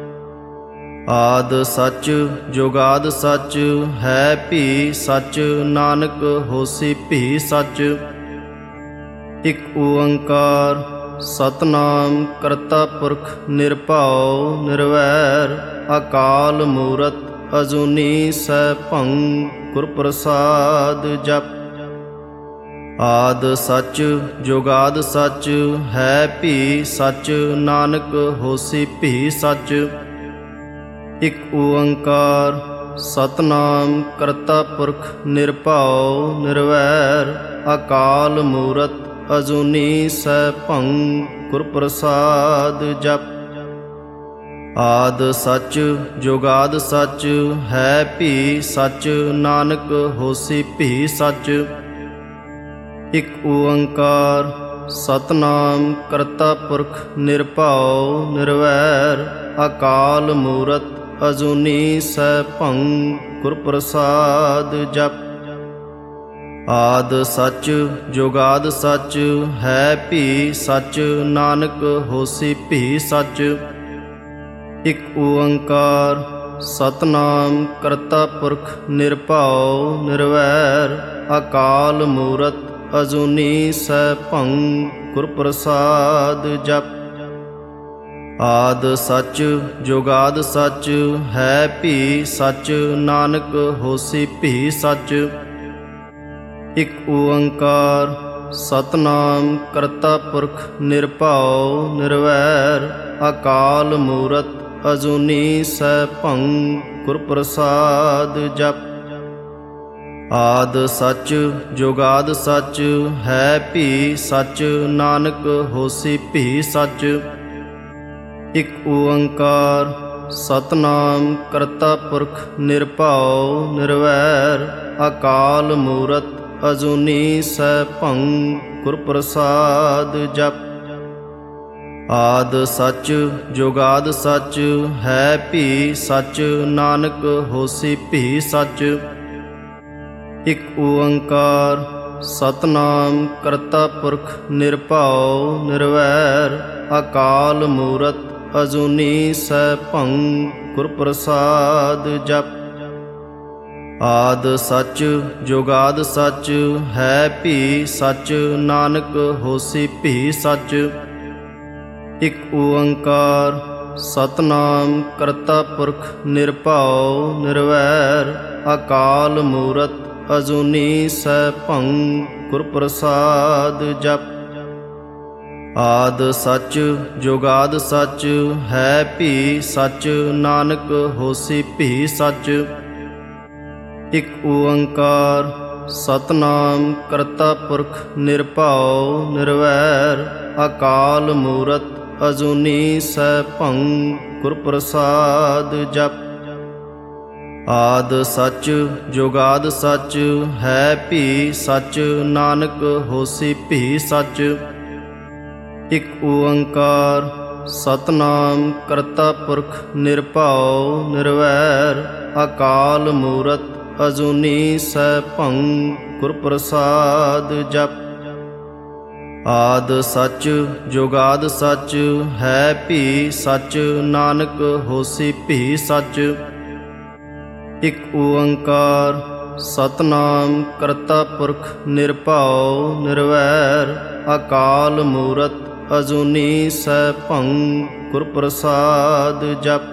ਆਦ ਸੱਚ ਜੁਗਾਦ ਸੱਚ ਹੈ ਭੀ ਸੱਚ, ਨਾਨਕ ਹੋਸੀ ਭੀ ਸੱਚ। ਇਕ ਓੰਕਾਰ ਸਤਨਾਮ ਕਰਤਾ ਪੁਰਖ ਨਿਰਭਉ ਨਿਰਵੈਰ, ਅਕਾਲ ਮੂਰਤ ਅਜੂਨੀ ਸੈਭੰ ਗੁਰ ਪ੍ਰਸਾਦ ਜਪ। ਆਦ ਸੱਚ ਜੁਗਾਦ ਸੱਚ ਹੈ ਭੀ ਸੱਚ, ਨਾਨਕ ਹੋਸੀ ਭੀ ਸੱਚ। ਇਕ ਓੰਕਾਰ ਸਤਨਾਮ ਕਰਤਾ ਪੁਰਖ ਨਿਰਭਉ ਨਿਰਵੈਰ, ਅਕਾਲ ਮੂਰਤ ਅਜੂਨੀ ਸੈਭੰ ਗੁਰ ਪ੍ਰਸਾਦ ਜਪ। ਆਦ ਸੱਚ ਜੁਗਾਦ ਸੱਚ ਹੈ ਭੀ ਸੱਚ, ਨਾਨਕ ਹੋਸੀ ਭੀ ਸੱਚ। ਇਕ ਓੰਕਾਰ ਸਤਨਾਮ ਕਰਤਾ ਪੁਰਖ ਨਿਰਭਉ ਨਿਰਵੈਰ, ਅਕਾਲ ਮੂਰਤ ਅਜੂਨੀ ਸੈਭੰ ਗੁਰ ਪ੍ਰਸਾਦ ਜਪ। ਆਦ ਸੱਚ ਜੁਗਾਦ ਸੱਚ ਹੈ ਭੀ ਸੱਚ, ਨਾਨਕ ਹੋਸੀ ਭੀ ਸੱਚ। ਇਕ ਓੰਕਾਰ ਸਤਨਾਮ ਕਰਤਾ ਪੁਰਖ ਨਿਰਭਉ ਨਿਰਵੈਰ, ਅਕਾਲ ਮੂਰਤ ਅਜੂਨੀ ਸੈਭੰ ਗੁਰ ਪ੍ਰਸਾਦ ਜਪ। ਆਦ ਸੱਚ ਜੁਗਾਦ ਸੱਚ ਹੈ ਭੀ ਸੱਚ, ਨਾਨਕ ਹੋਸੀ ਭੀ ਸੱਚ। ਇਕ ਓੰਕਾਰ ਸਤਨਾਮ ਕਰਤਾ ਪੁਰਖ ਨਿਰਭਉ ਨਿਰਵੈਰ, ਅਕਾਲ ਮੂਰਤ ਅਜੂਨੀ ਸੈਭੰ ਗੁਰ ਪ੍ਰਸਾਦ ਜਪ। ਆਦ ਸੱਚ ਜੁਗਾਦ ਸੱਚ ਹੈ ਭੀ ਸੱਚ, ਨਾਨਕ ਹੋਸੀ ਭੀ ਸੱਚ। ਇਕ ਓੰਕਾਰ ਸਤਨਾਮ ਕਰਤਾ ਪੁਰਖ ਨਿਰਭਉ ਨਿਰਵੈਰ, ਅਕਾਲ ਮੂਰਤ ਅਜੂਨੀ ਸੈਭੰ ਗੁਰ ਪ੍ਰਸਾਦ ਜਪ। ਆਦ ਸੱਚ ਜੁਗਾਦ ਸੱਚ ਹੈ ਭੀ ਸੱਚ, ਨਾਨਕ ਹੋਸੀ ਭੀ ਸੱਚ। ਇਕ ਓੰਕਾਰ ਸਤਨਾਮ ਕਰਤਾ ਪੁਰਖ ਨਿਰਭਉ ਨਿਰਵੈਰ, ਅਕਾਲ ਮੂਰਤ ਅਜੂਨੀ ਸੈਭੰ ਗੁਰ ਪ੍ਰਸਾਦ ਜਪ। ਆਦ ਸੱਚ ਜੁਗਾਦ ਸੱਚ ਹੈ ਭੀ ਸੱਚ, ਨਾਨਕ ਹੋਸੀ ਭੀ ਸੱਚ। ਇਕ ਓੰਕਾਰ ਸਤਨਾਮ ਕਰਤਾ ਪੁਰਖ ਨਿਰਭਉ ਨਿਰਵੈਰ, ਅਕਾਲ ਮੂਰਤ ਅਜੂਨੀ ਸੈਭੰ ਗੁਰ ਪ੍ਰਸਾਦ ਜਪ। ਆਦ ਸੱਚ ਜੁਗਾਦ ਸੱਚ ਹੈ ਭੀ ਸੱਚ, ਨਾਨਕ ਹੋਸੀ ਭੀ ਸੱਚ। ਇਕ ਓੰਕਾਰ ਸਤਨਾਮ ਕਰਤਾ ਪੁਰਖ ਨਿਰਭਉ ਨਿਰਵੈਰ, ਅਕਾਲ ਮੂਰਤ ਅਜੂਨੀ ਸੈਭੰ ਗੁਰ ਪ੍ਰਸਾਦ ਜਪ। ਆਦ ਸੱਚ ਜੁਗਾਦ ਸੱਚ ਹੈ ਭੀ ਸੱਚ, ਨਾਨਕ ਹੋਸੀ ਭੀ ਸੱਚ। ਇਕ ਓੰਕਾਰ ਸਤਨਾਮ ਕਰਤਾ ਪੁਰਖ ਨਿਰਭਉ ਨਿਰਵੈਰ, ਅਕਾਲ ਮੂਰਤ ਅਜੂਨੀ ਸੈਭੰ ਗੁਰ ਪ੍ਰਸਾਦ ਜਪ। ਆਦ ਸੱਚ ਜੁਗਾਦ ਸੱਚ ਹੈ ਭੀ ਸੱਚ, ਨਾਨਕ ਹੋਸੀ ਭੀ ਸੱਚ। ਇਕ ਓੰਕਾਰ ਸਤਨਾਮ ਕਰਤਾ ਪੁਰਖ ਨਿਰਭਉ ਨਿਰਵੈਰ, ਅਕਾਲ ਮੂਰਤ ਅਜੂਨੀ ਸੈਭੰ ਗੁਰ ਪ੍ਰਸਾਦ ਜਪ।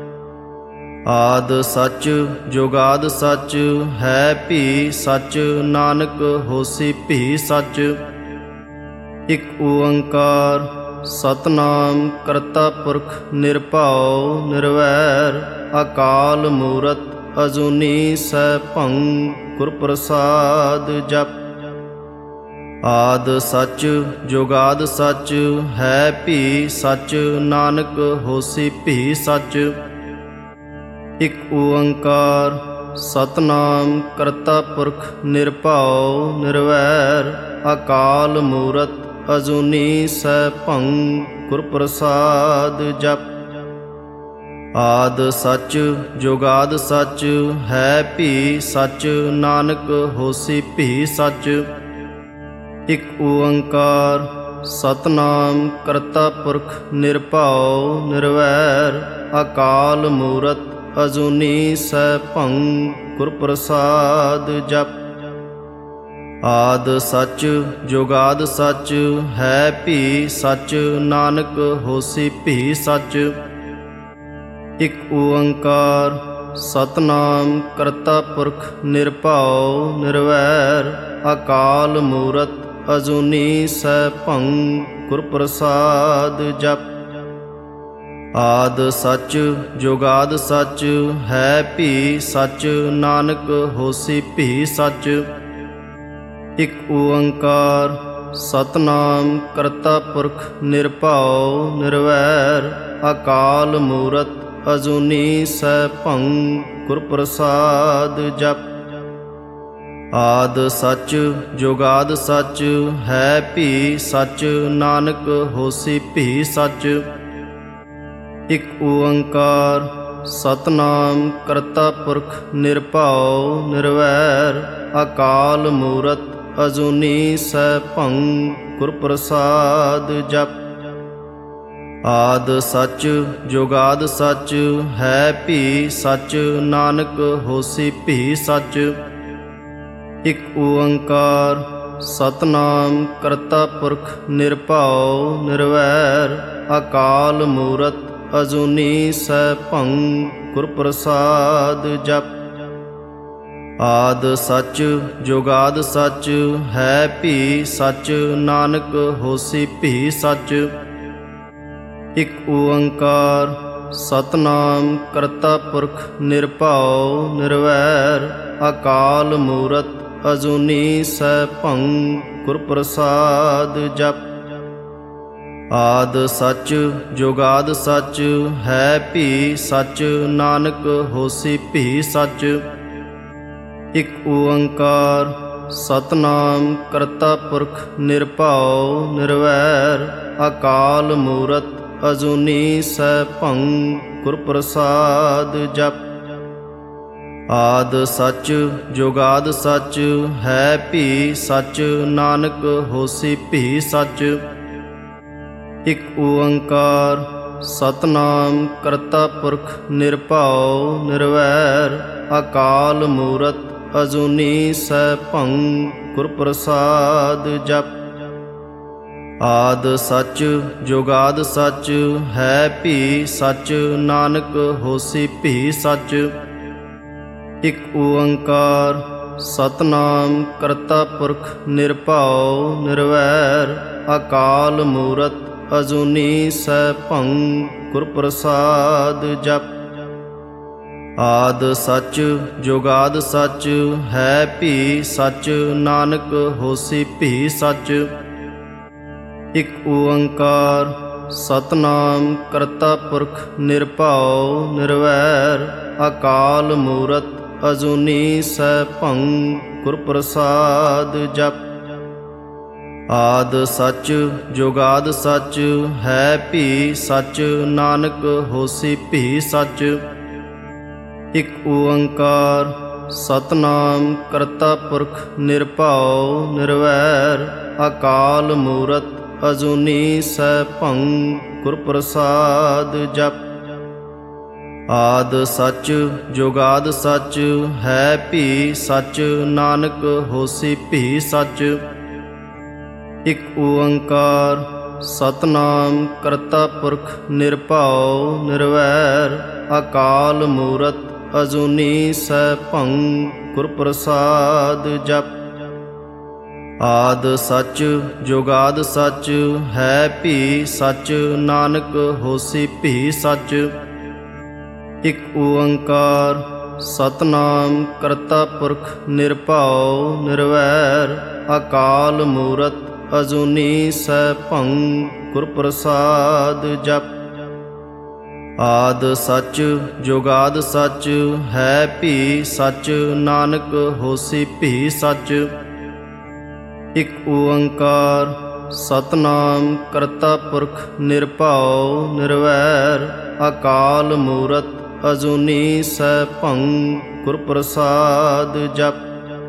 ਆਦ ਸੱਚ ਜੁਗਾਦ ਸੱਚ ਹੈ ਭੀ ਸੱਚ, ਨਾਨਕ ਹੋਸੀ ਭੀ ਸੱਚ। ਇਕ ਓੰਕਾਰ ਸਤਿਨਾਮ ਕਰਤਾ ਪੁਰਖ ਨਿਰਭਉ ਨਿਰਵੈਰ ਅਕਾਲ ਮੂਰਤ ਅਜੂਨੀ ਸੈਭੰ ਗੁਰ ਪ੍ਰਸਾਦ ਜਪ। ਆਦ ਸਚ ਜੁਗਾਦ ਸਚ ਹੈ ਭੀ ਸਚ ਨਾਨਕ ਹੋਸੀ ਭੀ ਸਚ। ਇਕ ਓੰਕਾਰ ਸਤਿਨਾਮ ਕਰਤਾ ਪੁਰਖ ਨਿਰਭਉ ਨਿਰਵੈਰ ਅਕਾਲ ਮੂਰਤ ਅਜੂਨੀ ਸੈਭੰ ਗੁਰ ਪ੍ਰਸਾਦ ਜਪ। ਆਦ ਸਚ ਜੁਗਾਦ ਸਚ ਹੈ ਭੀ ਸਚ ਨਾਨਕ ਹੋਸੀ ਭੀ ਸਚ। ਇਕ ਓੰਕਾਰ ਸਤਿਨਾਮ ਕਰਤਾ ਪੁਰਖ ਨਿਰਭਉ ਨਿਰਵੈਰ ਅਕਾਲ ਮੂਰਤ ਅਜੂਨੀ ਸੈਭੰ ਗੁਰ ਪ੍ਰਸਾਦ ਜਪ। ਆਦ ਸਚ ਜੁਗਾਦ ਸਚ ਹੈ ਭੀ ਸਚ ਨਾਨਕ ਹੋਸੀ ਭੀ ਸਚ। ਇਕ ਓੰਕਾਰ ਸਤਿਨਾਮ ਕਰਤਾ ਪੁਰਖ ਨਿਰਭਉ ਨਿਰਵੈਰ ਅਕਾਲ ਮੂਰਤ ਅਜੂਨੀ ਸੈਭੰ ਗੁਰ ਪ੍ਰਸਾਦ ਜਪ। ਆਦ ਸਚ ਜੁਗਾਦ ਸਚ ਹੈ ਭੀ ਸਚ ਨਾਨਕ ਹੋਸੀ ਭੀ ਸਚ। ਇਕ ਓੰਕਾਰ ਸਤਿਨਾਮ ਕਰਤਾ ਪੁਰਖ ਨਿਰਭਉ ਨਿਰਵੈਰ ਅਕਾਲ ਮੂਰਤ ਅਜੂਨੀ ਸੈਭੰ ਗੁਰ ਪ੍ਰਸਾਦ ਜਪ। ਆਦ ਸਚ ਜੁਗਾਦ ਸਚ ਹੈ ਭੀ ਸਚ ਨਾਨਕ ਹੋਸੀ ਭੀ ਸਚ। ਇਕ ਓੰਕਾਰ ਸਤਿਨਾਮ ਕਰਤਾ ਪੁਰਖ ਨਿਰਭਉ ਨਿਰਵੈਰ ਅਕਾਲ ਮੂਰਤ ਅਜੂਨੀ ਸੈਭੰ ਗੁਰ ਪ੍ਰਸਾਦ ਜਪ। ਆਦ ਸਚ ਜੁਗਾਦ ਸਚ ਹੈ ਭੀ ਸਚ ਨਾਨਕ ਹੋਸੀ ਭੀ ਸਚ। ਇਕ ਓੰਕਾਰ ਸਤਿਨਾਮ ਕਰਤਾ ਪੁਰਖ ਨਿਰਭਉ ਨਿਰਵੈਰ ਅਕਾਲ ਮੂਰਤ ਅਜੂਨੀ ਸੈਭੰ ਗੁਰ ਪ੍ਰਸਾਦ ਜਪ। ਆਦ ਸਚ ਜੁਗਾਦ ਸਚ ਹੈ ਭੀ ਸਚ ਨਾਨਕ ਹੋਸੀ ਭੀ ਸਚ। ਇਕ ਓੰਕਾਰ ਸਤਿਨਾਮ ਕਰਤਾ ਪੁਰਖ ਨਿਰਭਉ ਨਿਰਵੈਰ ਅਕਾਲ ਮੂਰਤ ਅਜੂਨੀ ਸੈਭੰ ਗੁਰ ਪ੍ਰਸਾਦ ਜਪ। ਆਦ ਸਚ ਜੁਗਾਦ ਸਚ ਹੈ ਭੀ ਸਚ ਨਾਨਕ ਹੋਸੀ ਭੀ ਸਚ। ਇਕ ਓੰਕਾਰ ਸਤਿਨਾਮ ਕਰਤਾ ਪੁਰਖ ਨਿਰਭਉ ਨਿਰਵੈਰ ਅਕਾਲ ਮੂਰਤ ਅਜੂਨੀ ਸੈਭੰ ਗੁਰ ਪ੍ਰਸਾਦ ਜਪ। ਆਦ ਸਚ ਜੁਗਾਦ ਸਚ ਹੈ ਭੀ ਸਚ ਨਾਨਕ ਹੋਸੀ ਭੀ ਸਚ। ਇਕ ਓੰਕਾਰ ਸਤਿਨਾਮ ਕਰਤਾ ਪੁਰਖ ਨਿਰਭਉ ਨਿਰਵੈਰ ਅਕਾਲ ਮੂਰਤ ਅਜੂਨੀ ਸੈਭੰ ਗੁਰ ਪ੍ਰਸਾਦ ਜਪ। ਆਦ ਸਚ ਜੁਗਾਦ ਸਚ ਹੈ ਭੀ ਸਚ ਨਾਨਕ ਹੋਸੀ ਭੀ ਸਚ। ਇਕ ਓੰਕਾਰ ਸਤਿਨਾਮ ਕਰਤਾ ਪੁਰਖ ਨਿਰਭਉ ਨਿਰਵੈਰ ਅਕਾਲ ਮੂਰਤ ਅਜੂਨੀ ਸੈਭੰ ਗੁਰ ਪ੍ਰਸਾਦ ਜਪ। ਆਦ ਸਚ ਜੁਗਾਦ ਸਚ ਹੈ ਭੀ ਸਚ ਨਾਨਕ ਹੋਸੀ ਭੀ ਸਚ। ਇਕ ਓੰਕਾਰ ਸਤਿਨਾਮ ਕਰਤਾ ਪੁਰਖ ਨਿਰਭਉ ਨਿਰਵੈਰ ਅਕਾਲ ਮੂਰਤ ਅਜੂਨੀ ਸੈਭੰ ਗੁਰ ਪ੍ਰਸਾਦ ਜਪ। ਆਦ ਸਚ ਜੁਗਾਦ ਸਚ ਹੈ ਭੀ ਸਚ ਨਾਨਕ ਹੋਸੀ ਭੀ ਸਚ। ਇਕ ਓੰਕਾਰ ਸਤਿਨਾਮ ਕਰਤਾ ਪੁਰਖ ਨਿਰਭਉ ਨਿਰਵੈਰ ਅਕਾਲ ਮੂਰਤ ਅਜੂਨੀ ਸੈਭੰ ਗੁਰ ਪ੍ਰਸਾਦ ਜਪ। ਆਦ ਸਚ ਜੁਗਾਦ ਸਚ ਹੈ ਭੀ ਸਚ ਨਾਨਕ ਹੋਸੀ ਭੀ ਸਚ। ਇਕ ਓੰਕਾਰ ਸਤਿਨਾਮ ਕਰਤਾ ਪੁਰਖ ਨਿਰਭਉ ਨਿਰਵੈਰ ਅਕਾਲ ਮੂਰਤ ਅਜੂਨੀ ਸੈਭੰ ਗੁਰ ਪ੍ਰਸਾਦ ਜਪ। ਆਦ ਸੱਚ ਜੁਗਾਦ ਸੱਚ ਹੈ ਭੀ ਸੱਚ, ਨਾਨਕ ਹੋਸੀ ਭੀ ਸੱਚ। ਇਕ ਓੰਕਾਰ ਸਤਨਾਮ ਕਰਤਾ ਪੁਰਖ ਨਿਰਭਉ ਨਿਰਵੈਰ, ਅਕਾਲ ਮੂਰਤ ਅਜੂਨੀ ਸੈਭੰ, ਗੁਰ ਪ੍ਰਸਾਦ ਜਪੁ। ਆਦ ਸੱਚ ਜੁਗਾਦ ਸੱਚ ਹੈ ਭੀ ਸੱਚ, ਨਾਨਕ ਹੋਸੀ ਭੀ ਸੱਚ। ਇਕ ਓੰਕਾਰ ਸਤਨਾਮ ਕਰਤਾ ਪੁਰਖ ਨਿਰਭਉ ਨਿਰਵੈਰ, ਅਕਾਲ ਮੂਰਤ ਅਜੂਨੀ ਸੈਭੰ, ਗੁਰ ਪ੍ਰਸਾਦ ਜਪੁ।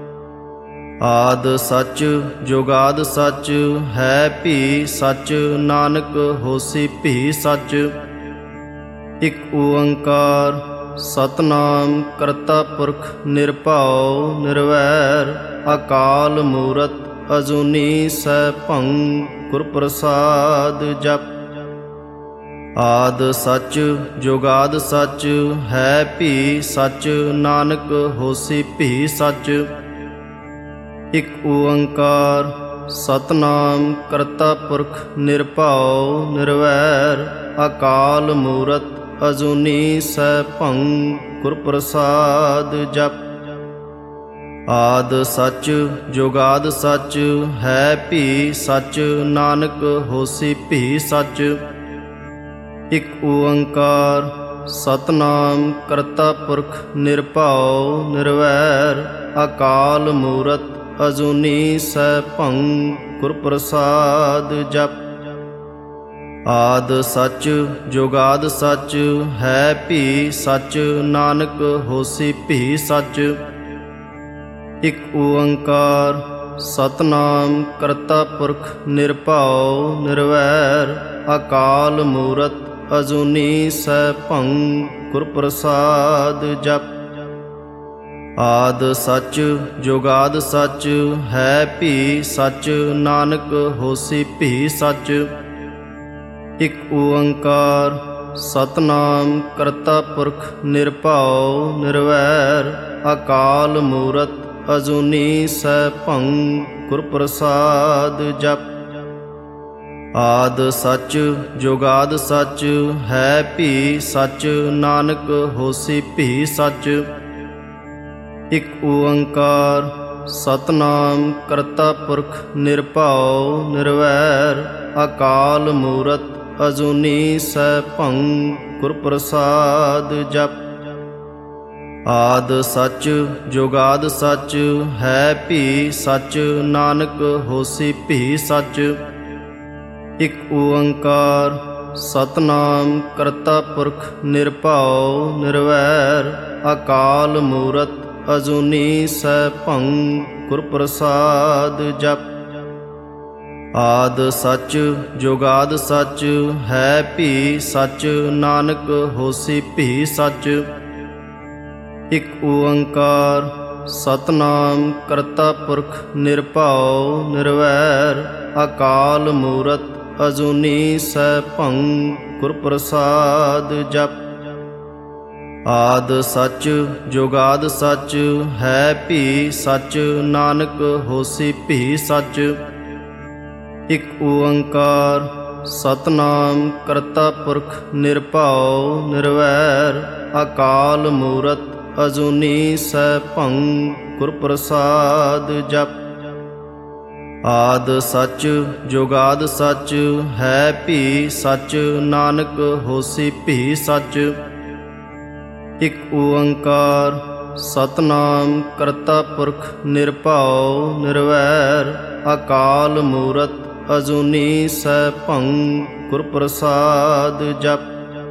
ਆਦ ਸੱਚ ਜੁਗਾਦ ਸੱਚ ਹੈ ਭੀ ਸੱਚ, ਨਾਨਕ ਹੋਸੀ ਭੀ ਸੱਚ। ਇਕ ਓੰਕਾਰ ਸਤਨਾਮ ਕਰਤਾ ਪੁਰਖ ਨਿਰਭਉ ਨਿਰਵੈਰ, ਅਕਾਲ ਮੂਰਤ ਅਜੂਨੀ ਸੈਭੰ, ਗੁਰ ਪ੍ਰਸਾਦ ਜਪੁ। ਆਦ ਸੱਚ ਜੁਗਾਦ ਸੱਚ ਹੈ ਭੀ ਸੱਚ, ਨਾਨਕ ਹੋਸੀ ਭੀ ਸੱਚ। ਇਕ ਓੰਕਾਰ ਸਤਨਾਮ ਕਰਤਾ ਪੁਰਖ ਨਿਰਭਉ ਨਿਰਵੈਰ, ਅਕਾਲ ਮੂਰਤ ਅਜੂਨੀ ਸੈਭੰ, ਗੁਰ ਪ੍ਰਸਾਦ ਜਪੁ। ਆਦ ਸੱਚ ਜੁਗਾਦ ਸੱਚ ਹੈ ਭੀ ਸੱਚ, ਨਾਨਕ ਹੋਸੀ ਭੀ ਸੱਚ। ਇਕ ਓੰਕਾਰ ਸਤਨਾਮ ਕਰਤਾ ਪੁਰਖ ਨਿਰਭਉ ਨਿਰਵੈਰ, ਅਕਾਲ ਮੂਰਤ ਅਜੂਨੀ ਸੈਭੰ, ਗੁਰ ਪ੍ਰਸਾਦ ਜਪੁ। ਆਦ ਸੱਚ ਜੁਗਾਦ ਸੱਚ ਹੈ ਭੀ ਸੱਚ, ਨਾਨਕ ਹੋਸੀ ਭੀ ਸੱਚ। ਇਕ ਓੰਕਾਰ ਸਤਨਾਮ ਕਰਤਾ ਪੁਰਖ ਨਿਰਭਉ ਨਿਰਵੈਰ, ਅਕਾਲ ਮੂਰਤ ਅਜੂਨੀ ਸੈਭੰ, ਗੁਰ ਪ੍ਰਸਾਦ ਜਪੁ। ਆਦ ਸੱਚ ਜੁਗਾਦ ਸੱਚ ਹੈ ਭੀ ਸੱਚ, ਨਾਨਕ ਹੋਸੀ ਭੀ ਸੱਚ। ਇਕ ਓੰਕਾਰ ਸਤਨਾਮ ਕਰਤਾ ਪੁਰਖ ਨਿਰਭਉ ਨਿਰਵੈਰ, ਅਕਾਲ ਮੂਰਤ ਅਜੂਨੀ ਸੈਭੰ, ਗੁਰ ਪ੍ਰਸਾਦ ਜਪੁ। ਆਦ ਸੱਚ ਜੁਗਾਦ ਸੱਚ ਹੈ ਭੀ ਸੱਚ, ਨਾਨਕ ਹੋਸੀ ਭੀ ਸੱਚ। ਇਕ ਓੰਕਾਰ ਸਤਨਾਮ ਕਰਤਾ ਪੁਰਖ ਨਿਰਭਉ ਨਿਰਵੈਰ, ਅਕਾਲ ਮੂਰਤ ਅਜੂਨੀ ਸੈਭੰ, ਗੁਰ ਪ੍ਰਸਾਦ ਜਪੁ। ਆਦ ਸੱਚ ਜੁਗਾਦ ਸੱਚ ਹੈ ਭੀ ਸੱਚ, ਨਾਨਕ ਹੋਸੀ ਭੀ ਸੱਚ। ਇਕ ਓੰਕਾਰ ਸਤਨਾਮ ਕਰਤਾ ਪੁਰਖ ਨਿਰਭਉ ਨਿਰਵੈਰ, ਅਕਾਲ ਮੂਰਤ ਅਜੂਨੀ ਸੈਭੰ, ਗੁਰ ਪ੍ਰਸਾਦ ਜਪੁ। ਆਦ ਸੱਚ ਜੁਗਾਦ ਸੱਚ ਹੈ ਭੀ ਸੱਚ, ਨਾਨਕ ਹੋਸੀ ਭੀ ਸੱਚ। ਇਕ ਓੰਕਾਰ ਸਤਨਾਮ ਕਰਤਾ ਪੁਰਖ ਨਿਰਭਉ ਨਿਰਵੈਰ, ਅਕਾਲ ਮੂਰਤ ਅਜੂਨੀ ਸੈਭੰ, ਗੁਰ ਪ੍ਰਸਾਦ ਜਪੁ। ਆਦ ਸੱਚ ਜੁਗਾਦ ਸੱਚ ਹੈ ਭੀ ਸੱਚ, ਨਾਨਕ ਹੋਸੀ ਭੀ ਸੱਚ। ਇਕ ਓੰਕਾਰ ਸਤਨਾਮ ਕਰਤਾ ਪੁਰਖ ਨਿਰਭਉ ਨਿਰਵੈਰ, ਅਕਾਲ ਮੂਰਤ ਅਜੂਨੀ ਸੈਭੰ, ਗੁਰ ਪ੍ਰਸਾਦ ਜਪੁ। ਆਦ ਸੱਚ ਜੁਗਾਦ ਸੱਚ ਹੈ ਭੀ ਸੱਚ, ਨਾਨਕ ਹੋਸੀ ਭੀ ਸੱਚ। ਇਕ ਓੰਕਾਰ ਸਤਨਾਮ ਕਰਤਾ ਪੁਰਖ ਨਿਰਭਉ ਨਿਰਵੈਰ, ਅਕਾਲ ਮੂਰਤ ਅਜੂਨੀ ਸੈਭੰ, ਗੁਰ ਪ੍ਰਸਾਦ ਜਪੁ।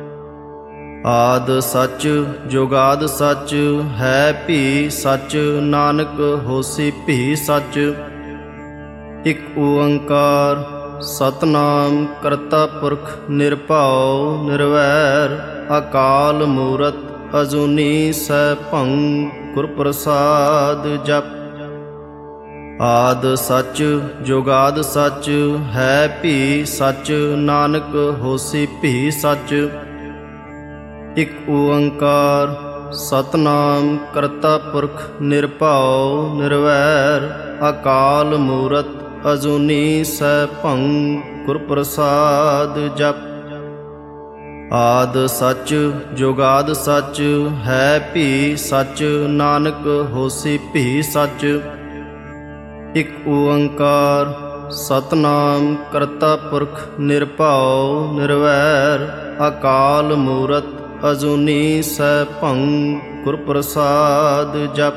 ਆਦ ਸੱਚ ਜੁਗਾਦ ਸੱਚ ਹੈ ਭੀ ਸੱਚ, ਨਾਨਕ ਹੋਸੀ ਭੀ ਸੱਚ। ਇਕ ਓੰਕਾਰ ਸਤਨਾਮ ਕਰਤਾ ਪੁਰਖ ਨਿਰਭਉ ਨਿਰਵੈਰ, ਅਕਾਲ ਮੂਰਤ ਅਜੂਨੀ ਸੈਭੰ, ਗੁਰ ਪ੍ਰਸਾਦ ਜਪੁ। ਆਦ ਸੱਚ ਜੁਗਾਦ ਸੱਚ ਹੈ ਭੀ ਸੱਚ, ਨਾਨਕ ਹੋਸੀ ਭੀ ਸੱਚ। ਇਕ ਓੰਕਾਰ ਸਤਨਾਮ ਕਰਤਾ ਪੁਰਖ ਨਿਰਭਉ ਨਿਰਵੈਰ ਅਕਾਲ ਮੂਰਤ ਅਜੂਨੀ ਸੈਭੰ ਗੁਰ ਪ੍ਰਸਾਦ ਜਪ। ਆਦ ਸੱਚ ਜੁਗਾਦ ਸੱਚ ਹੈ ਭੀ ਸੱਚ ਨਾਨਕ ਹੋਸੀ ਭੀ ਸੱਚ। ਇਕ ਓੰਕਾਰ ਸਤਨਾਮ ਕਰਤਾ ਪੁਰਖ ਨਿਰਭਉ ਨਿਰਵੈਰ ਅਕਾਲ ਮੂਰਤ ਅਜੂਨੀ ਸੈਭੰ ਗੁਰ ਪ੍ਰਸਾਦ ਜਪ।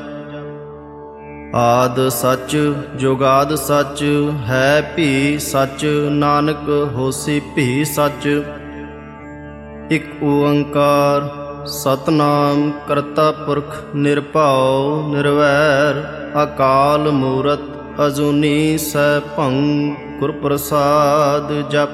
ਆਦ ਸੱਚ ਜੁਗਾਦ ਸੱਚ ਹੈ ਭੀ ਸੱਚ ਨਾਨਕ ਹੋਸੀ ਭੀ ਸੱਚ। ਇਕ ਓੰਕਾਰ ਸਤਨਾਮ ਕਰਤਾ ਪੁਰਖ ਨਿਰਭਉ ਨਿਰਵੈਰ ਅਕਾਲ ਮੂਰਤ ਅਜੂਨੀ ਸੈਭੰ ਗੁਰ ਪ੍ਰਸਾਦ ਜਪ।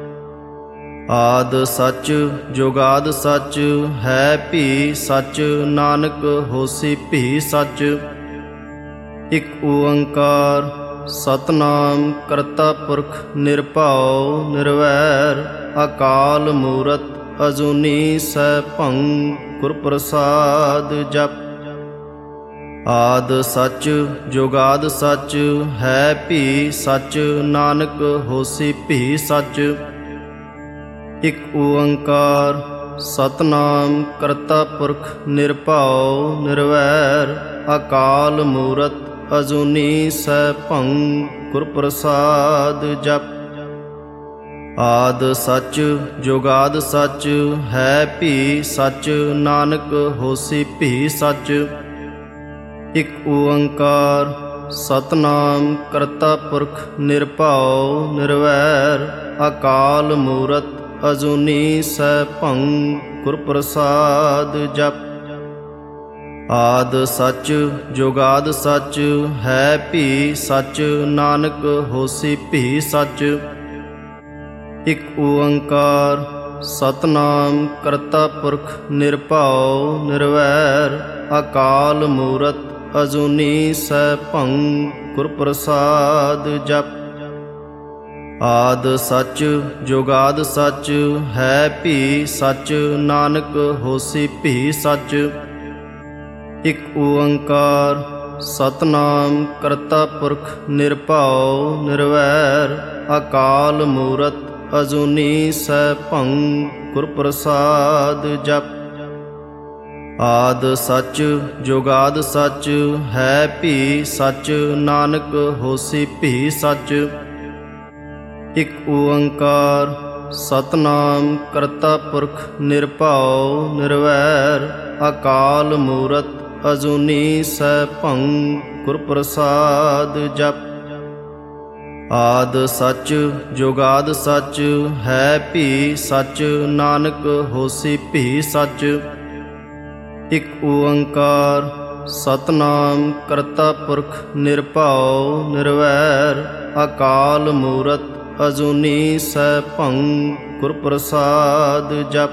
ਆਦ ਸੱਚ ਜੁਗਾਦ ਸੱਚ ਹੈ ਭੀ ਸੱਚ ਨਾਨਕ ਹੋਸੀ ਭੀ ਸੱਚ। ਇਕ ਓੰਕਾਰ ਸਤਨਾਮ ਕਰਤਾ ਪੁਰਖ ਨਿਰਭਉ ਨਿਰਵੈਰ ਅਕਾਲ ਮੂਰਤ ਅਜੂਨੀ ਸੈਭੰ ਗੁਰ ਪ੍ਰਸਾਦ ਜਪ। ਆਦ ਸੱਚ ਜੁਗਾਦ ਸੱਚ ਹੈ ਭੀ ਸੱਚ ਨਾਨਕ ਹੋਸੀ ਭੀ ਸੱਚ। ਇਕ ਓੰਕਾਰ ਸਤਨਾਮ ਕਰਤਾ ਪੁਰਖ ਨਿਰਭਉ ਨਿਰਵੈਰ ਅਕਾਲ ਮੂਰਤ ਅਜੂਨੀ ਸੈਭੰ ਗੁਰ ਪ੍ਰਸਾਦ ਜਪ। ਆਦ ਸੱਚ ਜੁਗਾਦ ਸੱਚ ਹੈ ਭੀ ਸੱਚ ਨਾਨਕ ਹੋਸੀ ਭੀ ਸੱਚ। ਇਕ ਓੰਕਾਰ ਸਤਨਾਮ ਕਰਤਾ ਪੁਰਖ ਨਿਰਭਉ ਨਿਰਵੈਰ ਅਕਾਲ ਮੂਰਤ ਅਜੂਨੀ ਸੈਭੰ ਗੁਰ ਪ੍ਰਸਾਦ ਜਪ। ਆਦ ਸੱਚ ਜੁਗਾਦ ਸੱਚ ਹੈ ਭੀ ਸੱਚ ਨਾਨਕ ਹੋਸੀ ਭੀ ਸੱਚ। ਇਕ ਓੰਕਾਰ ਸਤਨਾਮ ਕਰਤਾ ਪੁਰਖ ਨਿਰਭਉ ਨਿਰਵੈਰ ਅਕਾਲ ਮੂਰਤ ਅਜੂਨੀ ਸੈਭੰ ਗੁਰ ਪ੍ਰਸਾਦ ਜਪ। ਆਦ ਸੱਚ ਜੁਗਾਦ ਸੱਚ ਹੈ ਭੀ ਸੱਚ ਨਾਨਕ ਹੋਸੀ ਭੀ ਸੱਚ। ਇਕ ਓੰਕਾਰ ਸਤਨਾਮ ਕਰਤਾ ਪੁਰਖ ਨਿਰਭਉ ਨਿਰਵੈਰ ਅਕਾਲ ਮੂਰਤ ਅਜੂਨੀ ਸੈਭੰ ਗੁਰ ਪ੍ਰਸਾਦ ਜਪ। ਆਦ ਸੱਚ ਜੁਗਾਦ ਸੱਚ ਹੈ ਭੀ ਸੱਚ ਨਾਨਕ ਹੋਸੀ ਭੀ ਸੱਚ। ਇਕ ਓੰਕਾਰ ਸਤਨਾਮ ਕਰਤਾ ਪੁਰਖ ਨਿਰਭਉ ਨਿਰਵੈਰ ਅਕਾਲ ਮੂਰਤ ਅਜੂਨੀ ਸੈਭੰ ਗੁਰ ਪ੍ਰਸਾਦ ਜਪ। ਆਦ ਸੱਚ ਜੁਗਾਦ ਸੱਚ ਹੈ ਭੀ ਸੱਚ ਨਾਨਕ ਹੋਸੀ ਭੀ ਸੱਚ। ਇਕ ਓੰਕਾਰ ਸਤਨਾਮ ਕਰਤਾ ਪੁਰਖ ਨਿਰਭਉ ਨਿਰਵੈਰ ਅਕਾਲ ਮੂਰਤ ਅਜੂਨੀ ਸੈਭੰ ਗੁਰ ਪ੍ਰਸਾਦ ਜਪ।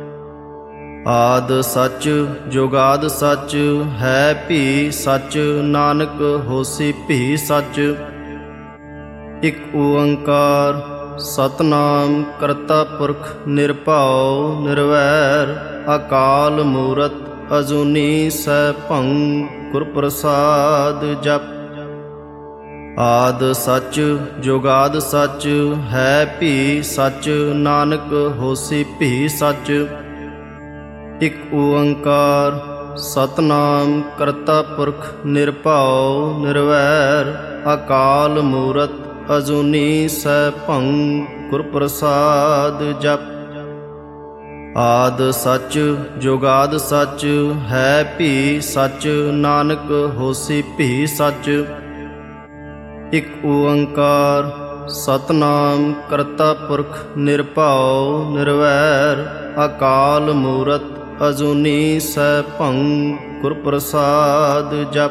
ਆਦ ਸੱਚ ਜੁਗਾਦ ਸੱਚ ਹੈ ਭੀ ਸੱਚ ਨਾਨਕ ਹੋਸੀ ਭੀ ਸੱਚ। ਇਕ ਓੰਕਾਰ ਸਤਨਾਮ ਕਰਤਾ ਪੁਰਖ ਨਿਰਭਉ ਨਿਰਵੈਰ ਅਕਾਲ ਮੂਰਤ ਅਜੂਨੀ ਸੈਭੰ ਗੁਰ ਪ੍ਰਸਾਦ ਜਪ। ਆਦ ਸੱਚ ਜੁਗਾਦ ਸੱਚ ਹੈ ਭੀ ਸੱਚ ਨਾਨਕ ਹੋਸੀ ਭੀ ਸੱਚ। ਇਕ ਓੰਕਾਰ ਸਤਨਾਮ ਕਰਤਾ ਪੁਰਖ ਨਿਰਭਉ ਨਿਰਵੈਰ ਅਕਾਲ ਮੂਰਤ ਅਜੂਨੀ ਸੈਭੰ ਗੁਰ ਪ੍ਰਸਾਦ ਜਪ। ਆਦ ਸੱਚ ਜੁਗਾਦ ਸੱਚ ਹੈ ਭੀ ਸੱਚ ਨਾਨਕ ਹੋਸੀ ਭੀ ਸੱਚ। ਇਕ ਓੰਕਾਰ ਸਤਨਾਮ ਕਰਤਾ ਪੁਰਖ ਨਿਰਭਉ ਨਿਰਵੈਰ ਅਕਾਲ ਮੂਰਤ ਅਜੂਨੀ ਸੈਭੰ ਗੁਰ ਪ੍ਰਸਾਦ ਜਪ।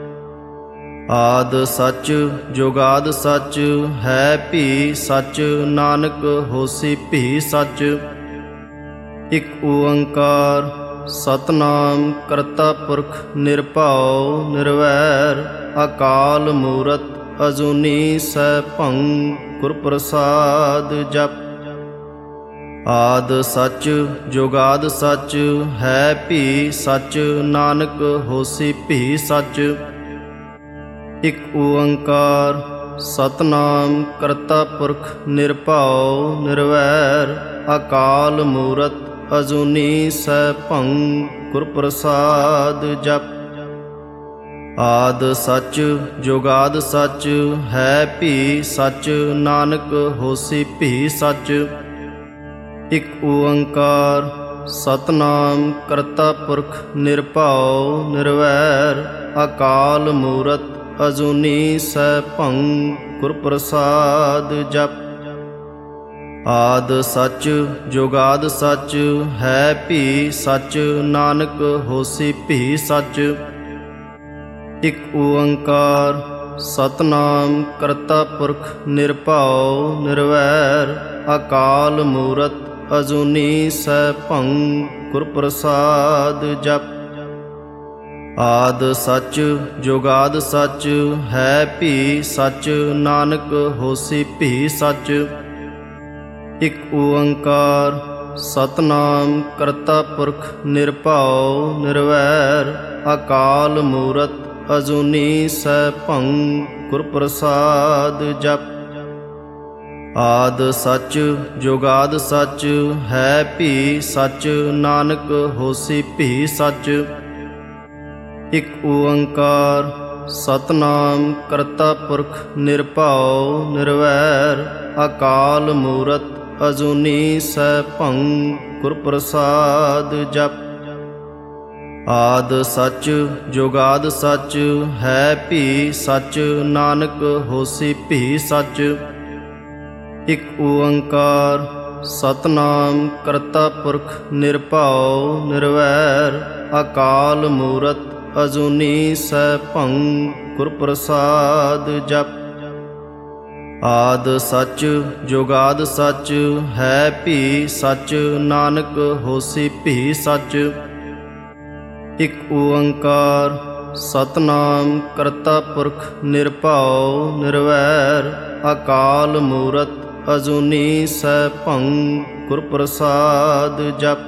ਆਦ ਸੱਚ ਜੁਗਾਦ ਸੱਚ ਹੈ ਭੀ ਸੱਚ ਨਾਨਕ ਹੋਸੀ ਭੀ ਸੱਚ। ਇਕ ਓੰਕਾਰ ਸਤਨਾਮ ਕਰਤਾ ਪੁਰਖ ਨਿਰਭਉ ਨਿਰਵੈਰ ਅਕਾਲ ਮੂਰਤ ਅਜੂਨੀ ਸੈਭੰ ਗੁਰ ਪ੍ਰਸਾਦ ਜਪ। ਆਦ ਸੱਚ ਜੁਗਾਦ ਸੱਚ ਹੈ ਭੀ ਸੱਚ, ਨਾਨਕ ਹੋਸੀ ਭੀ ਸੱਚ। ਇਕ ਓੰਕਾਰ ਸਤਨਾਮ ਕਰਤਾ ਪੁਰਖ ਨਿਰਭਉ ਨਿਰਵੈਰ, ਅਕਾਲ ਮੂਰਤ ਅਜੂਨੀ ਸੈਭੰ, ਗੁਰ ਪ੍ਰਸਾਦ ਜਪੁ। ਆਦ ਸੱਚ ਜੁਗਾਦ ਸੱਚ ਹੈ ਭੀ ਸੱਚ, ਨਾਨਕ ਹੋਸੀ ਭੀ ਸੱਚ। ਇਕ ਓੰਕਾਰ ਸਤਨਾਮ ਕਰਤਾ ਪੁਰਖ ਨਿਰਭਉ ਨਿਰਵੈਰ, ਅਕਾਲ ਮੂਰਤ ਅਜੂਨੀ ਸੈਭੰ, ਗੁਰ ਪ੍ਰਸਾਦ ਜਪੁ। ਆਦ ਸੱਚ ਜੁਗਾਦ ਸੱਚ ਹੈ ਭੀ ਸੱਚ, ਨਾਨਕ ਹੋਸੀ ਭੀ ਸੱਚ। ਇਕ ਓੰਕਾਰ ਸਤਨਾਮ ਕਰਤਾ ਪੁਰਖ ਨਿਰਭਉ ਨਿਰਵੈਰ, ਅਕਾਲ ਮੂਰਤ ਅਜੂਨੀ ਸੈਭੰ, ਗੁਰ ਪ੍ਰਸਾਦ ਜਪੁ। ਆਦ ਸੱਚ ਜੁਗਾਦ ਸੱਚ ਹੈ ਭੀ ਸੱਚ, ਨਾਨਕ ਹੋਸੀ ਭੀ ਸੱਚ। ਇਕ ਓੰਕਾਰ ਸਤਨਾਮ ਕਰਤਾ ਪੁਰਖ ਨਿਰਭਉ ਨਿਰਵੈਰ, ਅਕਾਲ ਮੂਰਤ ਅਜੂਨੀ ਸੈਭੰ, ਗੁਰ ਪ੍ਰਸਾਦ ਜਪੁ। ਆਦ ਸੱਚ ਜੁਗਾਦ ਸੱਚ ਹੈ ਭੀ ਸੱਚ, ਨਾਨਕ ਹੋਸੀ ਭੀ ਸੱਚ। ਇਕ ਓੰਕਾਰ ਸਤਨਾਮ ਕਰਤਾ ਪੁਰਖ ਨਿਰਭਉ ਨਿਰਵੈਰ, ਅਕਾਲ ਮੂਰਤ ਅਜੂਨੀ ਸੈਭੰ, ਗੁਰ ਪ੍ਰਸਾਦ ਜਪੁ। ਆਦ ਸੱਚ ਜੁਗਾਦ ਸੱਚ ਹੈ ਭੀ ਸੱਚ, ਨਾਨਕ ਹੋਸੀ ਭੀ ਸੱਚ। ਇਕ ਓੰਕਾਰ ਸਤਨਾਮ ਕਰਤਾ ਪੁਰਖ ਨਿਰਭਉ ਨਿਰਵੈਰ, ਅਕਾਲ ਮੂਰਤ ਅਜੂਨੀ ਸੈਭੰ, ਗੁਰ ਪ੍ਰਸਾਦ ਜਪੁ। ਆਦ ਸੱਚ ਜੁਗਾਦ ਸੱਚ ਹੈ ਭੀ ਸੱਚ, ਨਾਨਕ ਹੋਸੀ ਭੀ ਸੱਚ। ਇਕ ਓੰਕਾਰ ਸਤਨਾਮ ਕਰਤਾ ਪੁਰਖ ਨਿਰਭਉ ਨਿਰਵੈਰ, ਅਕਾਲ ਮੂਰਤ ਅਜੂਨੀ ਸੈਭੰ, ਗੁਰ ਪ੍ਰਸਾਦ ਜਪੁ।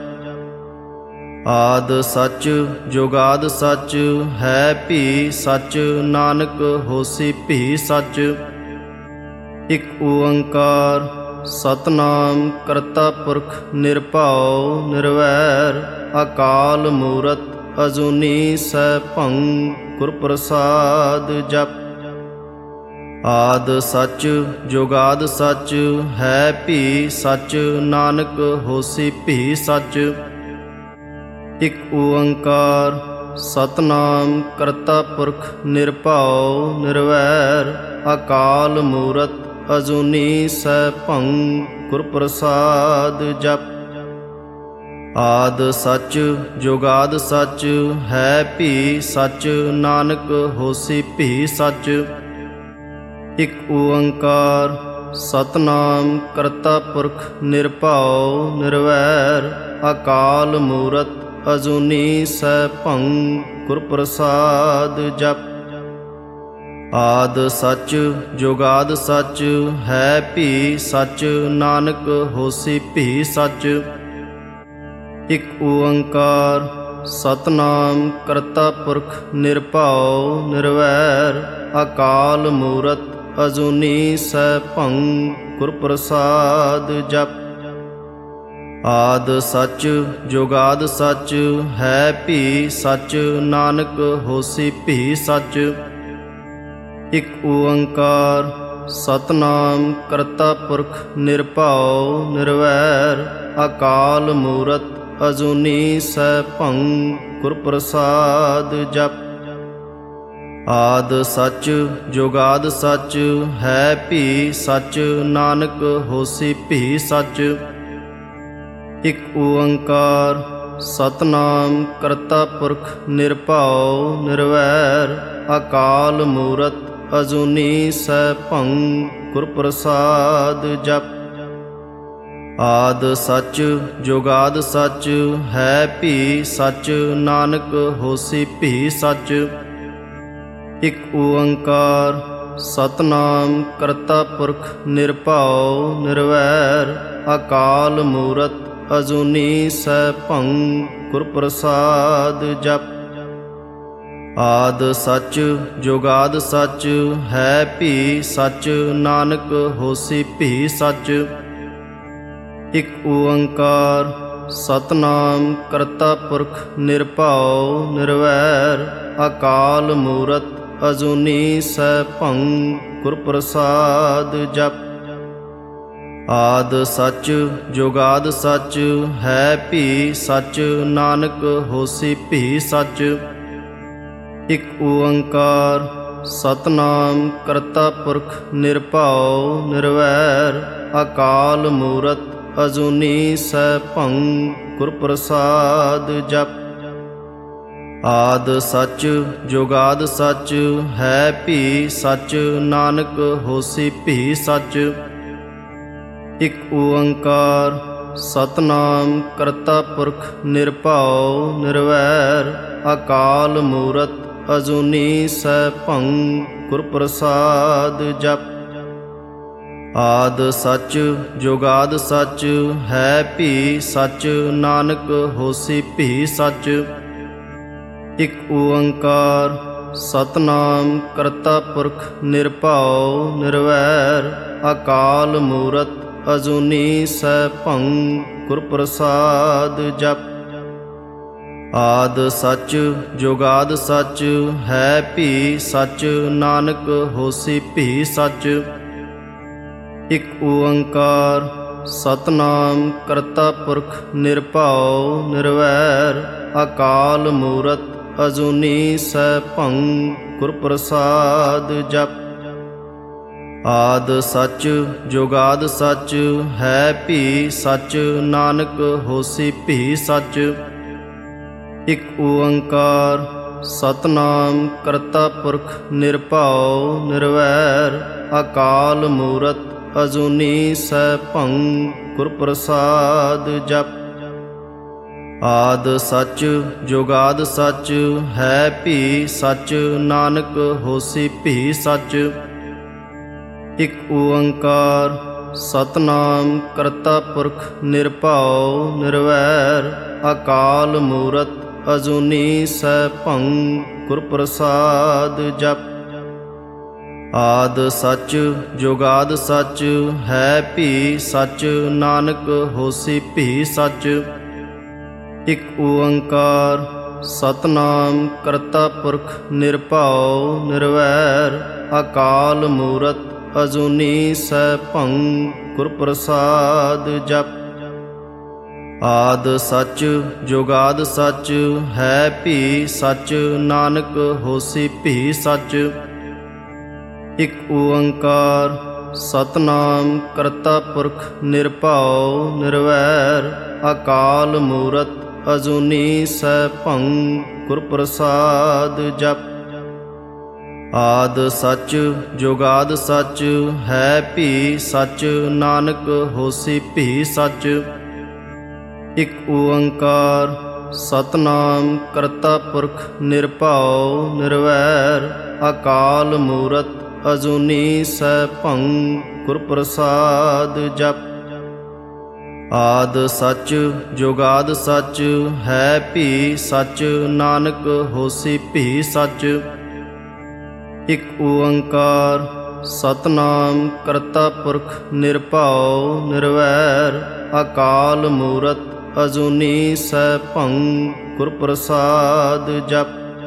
ਆਦ ਸੱਚ ਜੁਗਾਦ ਸੱਚ ਹੈ ਭੀ ਸੱਚ, ਨਾਨਕ ਹੋਸੀ ਭੀ ਸੱਚ। ਇਕ ਓੰਕਾਰ ਸਤਨਾਮ ਕਰਤਾ ਪੁਰਖ ਨਿਰਭਉ ਨਿਰਵੈਰ, ਅਕਾਲ ਮੂਰਤ ਅਜੂਨੀ ਸੈਭੰ, ਗੁਰ ਪ੍ਰਸਾਦ ਜਪੁ। ਆਦ ਸੱਚ ਜੁਗਾਦ ਸੱਚ ਹੈ ਭੀ ਸੱਚ, ਨਾਨਕ ਹੋਸੀ ਭੀ ਸੱਚ। ਇਕ ਓੰਕਾਰ ਸਤਨਾਮ ਕਰਤਾ ਪੁਰਖ ਨਿਰਭਉ ਨਿਰਵੈਰ, ਅਕਾਲ ਮੂਰਤ ਅਜੂਨੀ ਸੈਭੰ, ਗੁਰ ਪ੍ਰਸਾਦ ਜਪੁ। ਆਦ ਸੱਚ ਜੁਗਾਦ ਸੱਚ ਹੈ ਭੀ ਸੱਚ, ਨਾਨਕ ਹੋਸੀ ਭੀ ਸੱਚ। ਇਕ ਓੰਕਾਰ ਸਤਨਾਮ ਕਰਤਾ ਪੁਰਖ ਨਿਰਭਉ ਨਿਰਵੈਰ, ਅਕਾਲ ਮੂਰਤ ਅਜੂਨੀ ਸੈਭੰ, ਗੁਰ ਪ੍ਰਸਾਦ ਜਪੁ। ਆਦ ਸੱਚ ਜੁਗਾਦ ਸੱਚ ਹੈ ਭੀ ਸੱਚ, ਨਾਨਕ ਹੋਸੀ ਭੀ ਸੱਚ। ਇਕ ਓੰਕਾਰ ਸਤਨਾਮ ਕਰਤਾ ਪੁਰਖ ਨਿਰਭਉ ਨਿਰਵੈਰ, ਅਕਾਲ ਮੂਰਤ ਅਜੂਨੀ ਸੈਭੰ, ਗੁਰ ਪ੍ਰਸਾਦ ਜਪੁ। ਆਦ ਸੱਚ ਜੁਗਾਦ ਸੱਚ ਹੈ ਭੀ ਸੱਚ, ਨਾਨਕ ਹੋਸੀ ਭੀ ਸੱਚ। ਇਕ ਓੰਕਾਰ ਸਤਨਾਮ ਕਰਤਾ ਪੁਰਖ ਨਿਰਭਉ ਨਿਰਵੈਰ, ਅਕਾਲ ਮੂਰਤ ਅਜੂਨੀ ਸੈਭੰ, ਗੁਰ ਪ੍ਰਸਾਦ ਜਪੁ। ਆਦ ਸੱਚ ਜੁਗਾਦ ਸੱਚ ਹੈ ਭੀ ਸੱਚ, ਨਾਨਕ ਹੋਸੀ ਭੀ ਸੱਚ। ਇਕ ਓੰਕਾਰ ਸਤਨਾਮ ਕਰਤਾ ਪੁਰਖ ਨਿਰਭਉ ਨਿਰਵੈਰ, ਅਕਾਲ ਮੂਰਤ ਅਜੂਨੀ ਸੈਭੰ, ਗੁਰ ਪ੍ਰਸਾਦ ਜਪੁ। ਆਦ ਸੱਚ ਜੁਗਾਦ ਸੱਚ ਹੈ ਭੀ ਸੱਚ, ਨਾਨਕ ਹੋਸੀ ਭੀ ਸੱਚ। ਇਕ ਓੰਕਾਰ ਸਤਨਾਮ ਕਰਤਾ ਪੁਰਖ ਨਿਰਭਉ ਨਿਰਵੈਰ, ਅਕਾਲ ਮੂਰਤ ਅਜੂਨੀ ਸੈਭੰ ਗੁਰ ਪ੍ਰਸਾਦ ਜਪ। ਆਦ ਸੱਚ ਜੁਗਾਦ ਸੱਚ ਹੈ ਭੀ ਸੱਚ, ਨਾਨਕ ਹੋਸੀ ਭੀ ਸੱਚ। ਇਕ ਓੰਕਾਰ ਸਤਨਾਮ ਕਰਤਾ ਪੁਰਖ ਨਿਰਭਉ ਨਿਰਵੈਰ, ਅਕਾਲ ਮੂਰਤ ਅਜੂਨੀ ਸੈਭੰ ਗੁਰ ਪ੍ਰਸਾਦ ਜਪ। ਆਦ ਸੱਚ ਜੁਗਾਦ ਸੱਚ ਹੈ ਭੀ ਸੱਚ, ਨਾਨਕ ਹੋਸੀ ਭੀ ਸੱਚ। ਇਕ ਓੰਕਾਰ ਸਤਨਾਮ ਕਰਤਾ ਪੁਰਖ ਨਿਰਭਉ ਨਿਰਵੈਰ, ਅਕਾਲ ਮੂਰਤ ਅਜੂਨੀ ਸੈਭੰ ਗੁਰ ਪ੍ਰਸਾਦ ਜਪ। ਆਦ ਸੱਚ ਜੁਗਾਦ ਸੱਚ ਹੈ ਭੀ ਸੱਚ, ਨਾਨਕ ਹੋਸੀ ਭੀ ਸੱਚ। ਇਕ ਓੰਕਾਰ ਸਤਨਾਮ ਕਰਤਾ ਪੁਰਖ ਨਿਰਭਉ ਨਿਰਵੈਰ, ਅਕਾਲ ਮੂਰਤ ਅਜੂਨੀ ਸੈਭੰ ਗੁਰ ਪ੍ਰਸਾਦ ਜਪ। ਆਦ ਸੱਚ ਜੁਗਾਦ ਸੱਚ ਹੈ ਭੀ ਸੱਚ, ਨਾਨਕ ਹੋਸੀ ਭੀ ਸੱਚ। ਇਕ ਓੰਕਾਰ ਸਤਨਾਮ ਕਰਤਾ ਪੁਰਖ ਨਿਰਭਉ ਨਿਰਵੈਰ, ਅਕਾਲ ਮੂਰਤ ਅਜੂਨੀ ਸੈਭੰ ਗੁਰ ਪ੍ਰਸਾਦ ਜਪ। ਆਦ ਸੱਚ ਜੁਗਾਦ ਸੱਚ ਹੈ ਭੀ ਸੱਚ, ਨਾਨਕ ਹੋਸੀ ਭੀ ਸੱਚ। ਇਕ ਓੰਕਾਰ ਸਤਨਾਮ ਕਰਤਾ ਪੁਰਖ ਨਿਰਭਉ ਨਿਰਵੈਰ, ਅਕਾਲ ਮੂਰਤ ਅਜੂਨੀ ਸੈਭੰ ਗੁਰ ਪ੍ਰਸਾਦ ਜਪ। ਆਦ ਸੱਚ ਜੁਗਾਦ ਸੱਚ ਹੈ ਭੀ ਸੱਚ, ਨਾਨਕ ਹੋਸੀ ਭੀ ਸੱਚ। ਇਕ ਓੰਕਾਰ ਸਤਨਾਮ ਕਰਤਾ ਪੁਰਖ ਨਿਰਭਉ ਨਿਰਵੈਰ, ਅਕਾਲ ਮੂਰਤ ਅਜੂਨੀ ਸੈਭੰ ਗੁਰ ਪ੍ਰਸਾਦ ਜਪ। ਆਦ ਸੱਚ ਜੁਗਾਦ ਸੱਚ ਹੈ ਭੀ ਸੱਚ, ਨਾਨਕ ਹੋਸੀ ਭੀ ਸੱਚ। ਇਕ ਓੰਕਾਰ ਸਤਨਾਮ ਕਰਤਾ ਪੁਰਖ ਨਿਰਭਉ ਨਿਰਵੈਰ, ਅਕਾਲ ਮੂਰਤ ਅਜੂਨੀ ਸੈਭੰ ਗੁਰ ਪ੍ਰਸਾਦ ਜਪ। ਆਦ ਸੱਚ ਜੁਗਾਦ ਸੱਚ ਹੈ ਭੀ ਸੱਚ, ਨਾਨਕ ਹੋਸੀ ਭੀ ਸੱਚ। ਇਕ ਓੰਕਾਰ ਸਤਨਾਮ ਕਰਤਾ ਪੁਰਖ ਨਿਰਭਉ ਨਿਰਵੈਰ, ਅਕਾਲ ਮੂਰਤ ਅਜੂਨੀ ਸੈਭੰ ਗੁਰ ਪ੍ਰਸਾਦ ਜਪ। ਆਦ ਸੱਚ ਜੁਗਾਦ ਸੱਚ ਹੈ ਭੀ ਸੱਚ, ਨਾਨਕ ਹੋਸੀ ਭੀ ਸੱਚ। ਇਕ ਓੰਕਾਰ ਸਤਨਾਮ ਕਰਤਾ ਪੁਰਖ ਨਿਰਭਉ ਨਿਰਵੈਰ, ਅਕਾਲ ਮੂਰਤ ਅਜੂਨੀ ਸੈਭੰ ਗੁਰ ਪ੍ਰਸਾਦ ਜਪ। ਆਦ ਸੱਚ ਜੁਗਾਦ ਸੱਚ ਹੈ ਭੀ ਸੱਚ, ਨਾਨਕ ਹੋਸੀ ਭੀ ਸੱਚ। ਇਕ ਓੰਕਾਰ ਸਤਨਾਮ ਕਰਤਾ ਪੁਰਖ ਨਿਰਭਉ ਨਿਰਵੈਰ, ਅਕਾਲ ਮੂਰਤ ਅਜੂਨੀ ਸੈਭੰ ਗੁਰ ਪ੍ਰਸਾਦ ਜਪ। ਆਦ ਸੱਚ ਜੁਗਾਦ ਸੱਚ ਹੈ ਭੀ ਸੱਚ, ਨਾਨਕ ਹੋਸੀ ਭੀ ਸੱਚ। ਇਕ ਓੰਕਾਰ ਸਤਨਾਮ ਕਰਤਾ ਪੁਰਖ ਨਿਰਭਉ ਨਿਰਵੈਰ, ਅਕਾਲ ਮੂਰਤ ਅਜੂਨੀ ਸੈਭੰ ਗੁਰ ਪ੍ਰਸਾਦ ਜਪ।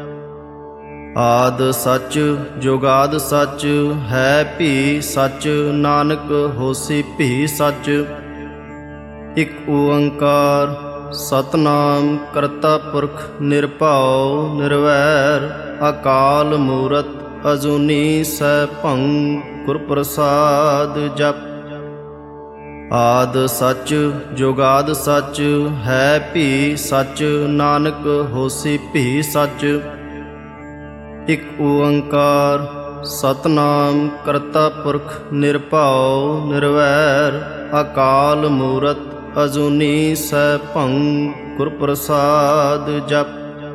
ਆਦ ਸੱਚ ਜੁਗਾਦ ਸੱਚ ਹੈ ਭੀ ਸੱਚ, ਨਾਨਕ ਹੋਸੀ ਭੀ ਸੱਚ। ਇਕ ਓੰਕਾਰ ਸਤਨਾਮ ਕਰਤਾ ਪੁਰਖ ਨਿਰਭਉ ਨਿਰਵੈਰ, ਅਕਾਲ ਮੂਰਤ ਅਜੂਨੀ ਸੈਭੰ ਗੁਰ ਪ੍ਰਸਾਦ ਜਪ। ਆਦ ਸੱਚ ਜੁਗਾਦ ਸੱਚ ਹੈ ਭੀ ਸੱਚ, ਨਾਨਕ ਹੋਸੀ ਭੀ ਸੱਚ। ਇਕ ਓੰਕਾਰ ਸਤਨਾਮ ਕਰਤਾ ਪੁਰਖ ਨਿਰਭਉ ਨਿਰਵੈਰ, ਅਕਾਲ ਮੂਰਤ ਅਜੂਨੀ ਸੈਭੰ ਗੁਰ ਪ੍ਰਸਾਦ ਜਪ।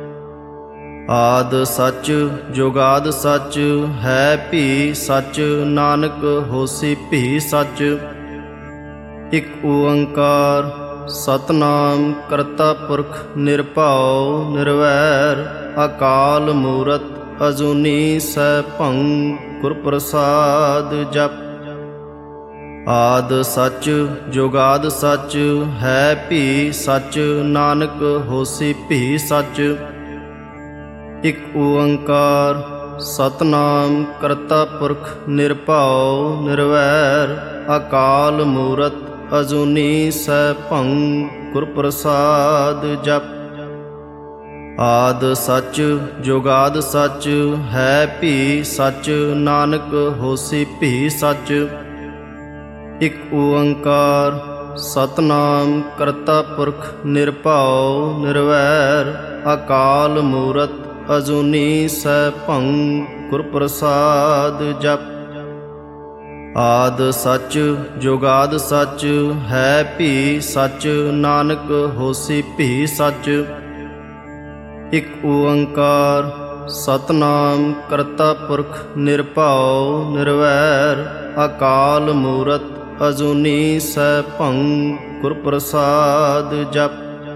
ਆਦ ਸੱਚ ਜੁਗਾਦ ਸੱਚ ਹੈ ਭੀ ਸੱਚ, ਨਾਨਕ ਹੋਸੀ ਭੀ ਸੱਚ। ਇਕ ਓੰਕਾਰ ਸਤਿਨਾਮ ਕਰਤਾ ਪੁਰਖ ਨਿਰਭਉ ਨਿਰਵੈਰ ਅਕਾਲ ਮੂਰਤ ਅਜੂਨੀ ਸੈਭੰ ਗੁਰ ਪ੍ਰਸਾਦ ਜਪ। ਆਦ ਸੱਚ ਜੁਗਾਦ ਸੱਚ ਹੈ ਭੀ ਸੱਚ ਨਾਨਕ ਹੋਸੀ ਭੀ ਸੱਚ। ਇਕ ਓੰਕਾਰ ਸਤਿਨਾਮ ਕਰਤਾ ਪੁਰਖ ਨਿਰਭਉ ਨਿਰਵੈਰ ਅਕਾਲ ਮੂਰਤ ਅਜੂਨੀ ਸੈਭੰ ਗੁਰ ਪ੍ਰਸਾਦ ਜਪ। ਆਦ ਸੱਚ ਜੁਗਾਦ ਸੱਚ ਹੈ ਭੀ ਸੱਚ ਨਾਨਕ ਹੋਸੀ ਭੀ ਸੱਚ। ਇਕ ਓੰਕਾਰ ਸਤਿਨਾਮ ਕਰਤਾ ਪੁਰਖ ਨਿਰਭਉ ਨਿਰਵੈਰ ਅਕਾਲ ਮੂਰਤ ਅਜੂਨੀ ਸੈਭੰ ਗੁਰ ਪ੍ਰਸਾਦ ਜਪ। ਆਦ ਸੱਚ ਜੁਗਾਦ ਸੱਚ ਹੈ ਭੀ ਸੱਚ ਨਾਨਕ ਹੋਸੀ ਭੀ ਸੱਚ। ਇਕ ਓੰਕਾਰ ਸਤਿਨਾਮ ਕਰਤਾ ਪੁਰਖ ਨਿਰਭਉ ਨਿਰਵੈਰ ਅਕਾਲ ਮੂਰਤ ਅਜੂਨੀ ਸੈਭੰ ਗੁਰ ਪ੍ਰਸਾਦ ਜਪ।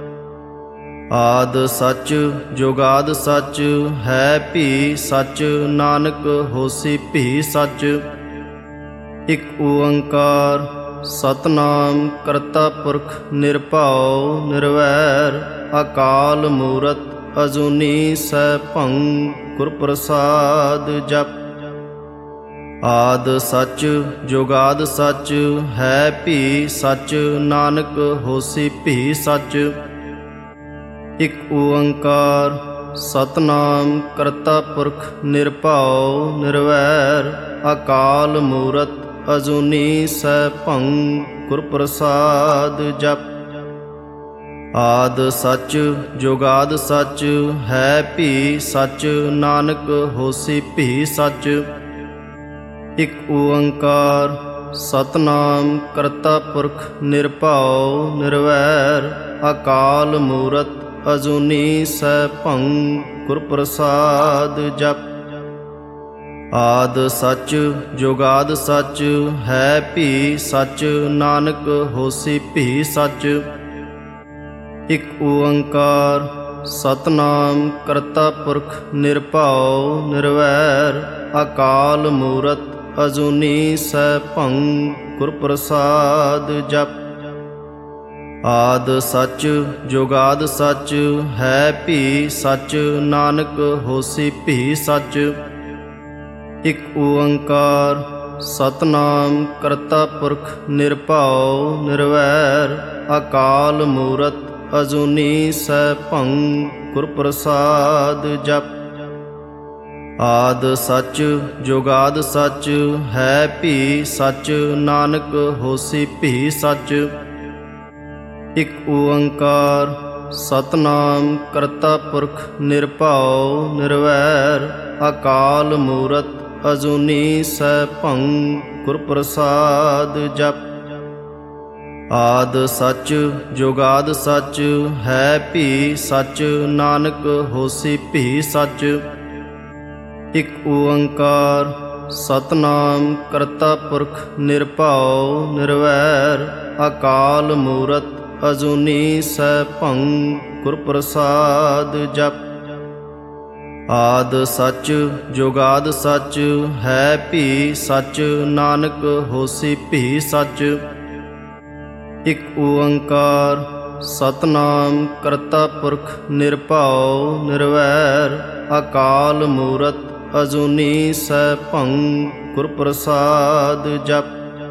ਆਦ ਸੱਚ ਜੁਗਾਦ ਸੱਚ ਹੈ ਭੀ ਸੱਚ ਨਾਨਕ ਹੋਸੀ ਭੀ ਸੱਚ। ਇਕ ਓੰਕਾਰ ਸਤਿਨਾਮ ਕਰਤਾ ਪੁਰਖ ਨਿਰਭਉ ਨਿਰਵੈਰ ਅਕਾਲ ਮੂਰਤ ਅਜੂਨੀ ਸੈਭੰ ਗੁਰ ਪ੍ਰਸਾਦ ਜਪ। ਆਦ ਸੱਚ ਜੁਗਾਦ ਸੱਚ ਹੈ ਭੀ ਸੱਚ ਨਾਨਕ ਹੋਸੀ ਭੀ ਸੱਚ। ਇਕ ਓੰਕਾਰ ਸਤਿਨਾਮ ਕਰਤਾ ਪੁਰਖ ਨਿਰਭਉ ਨਿਰਵੈਰ ਅਕਾਲ ਮੂਰਤ ਅਜੂਨੀ ਸੈਭੰ ਗੁਰ ਪ੍ਰਸਾਦ ਜਪ। ਆਦ ਸੱਚ ਜੁਗਾਦ ਸੱਚ ਹੈ ਭੀ ਸੱਚ ਨਾਨਕ ਹੋਸੀ ਭੀ ਸੱਚ। ਇਕ ਓੰਕਾਰ ਸਤਿਨਾਮ ਕਰਤਾ ਪੁਰਖ ਨਿਰਭਉ ਨਿਰਵੈਰ ਅਕਾਲ ਮੂਰਤ ਅਜੂਨੀ ਸੈਭੰ ਗੁਰ ਪ੍ਰਸਾਦ ਜਪ। ਆਦ ਸੱਚ ਜੁਗਾਦ ਸੱਚ ਹੈ ਭੀ ਸੱਚ ਨਾਨਕ ਹੋਸੀ ਭੀ ਸੱਚ। ਇਕ ਓੰਕਾਰ ਸਤਿਨਾਮ ਕਰਤਾ ਪੁਰਖ ਨਿਰਭਉ ਨਿਰਵੈਰ ਅਕਾਲ ਮੂਰਤ ਅਜੂਨੀ ਸੈਭੰ ਗੁਰ ਪ੍ਰਸਾਦ ਜਪ। ਆਦ ਸੱਚ ਜੁਗਾਦ ਸੱਚ ਹੈ ਭੀ ਸੱਚ ਨਾਨਕ ਹੋਸੀ ਭੀ ਸੱਚ। ਇਕ ਓੰਕਾਰ ਸਤਿਨਾਮ ਕਰਤਾ ਪੁਰਖ ਨਿਰਭਉ ਨਿਰਵੈਰ ਅਕਾਲ ਮੂਰਤ ਅਜੂਨੀ ਸੈਭੰ ਗੁਰ ਪ੍ਰਸਾਦ ਜਪ। ਆਦ ਸੱਚ ਜੁਗਾਦ ਸੱਚ ਹੈ ਭੀ ਸੱਚ ਨਾਨਕ ਹੋਸੀ ਭੀ ਸੱਚ। ਇਕ ਓੰਕਾਰ ਸਤਿਨਾਮ ਕਰਤਾ ਪੁਰਖ ਨਿਰਭਉ ਨਿਰਵੈਰ ਅਕਾਲ ਮੂਰਤ ਅਜੂਨੀ ਸੈਭੰ ਗੁਰ ਪ੍ਰਸਾਦ ਜਪ। ਆਦ ਸੱਚ ਜੁਗਾਦ ਸੱਚ ਹੈ ਭੀ ਸੱਚ ਨਾਨਕ ਹੋਸੀ ਭੀ ਸੱਚ। ਇਕ ਓੰਕਾਰ ਸਤਿਨਾਮ ਕਰਤਾ ਪੁਰਖ ਨਿਰਭਉ ਨਿਰਵੈਰ ਅਕਾਲ ਮੂਰਤ ਅਜੂਨੀ ਸੈਭੰ ਗੁਰ ਪ੍ਰਸਾਦ ਜਪ। ਆਦ ਸੱਚ ਜੁਗਾਦ ਸੱਚ ਹੈ ਭੀ ਸੱਚ ਨਾਨਕ ਹੋਸੀ ਭੀ ਸੱਚ। ਇਕ ਓੰਕਾਰ ਸਤਿਨਾਮ ਕਰਤਾ ਪੁਰਖ ਨਿਰਭਉ ਨਿਰਵੈਰ ਅਕਾਲ ਮੂਰਤ ਅਜੂਨੀ ਸੈਭੰ ਗੁਰ ਪ੍ਰਸਾਦ ਜਪ।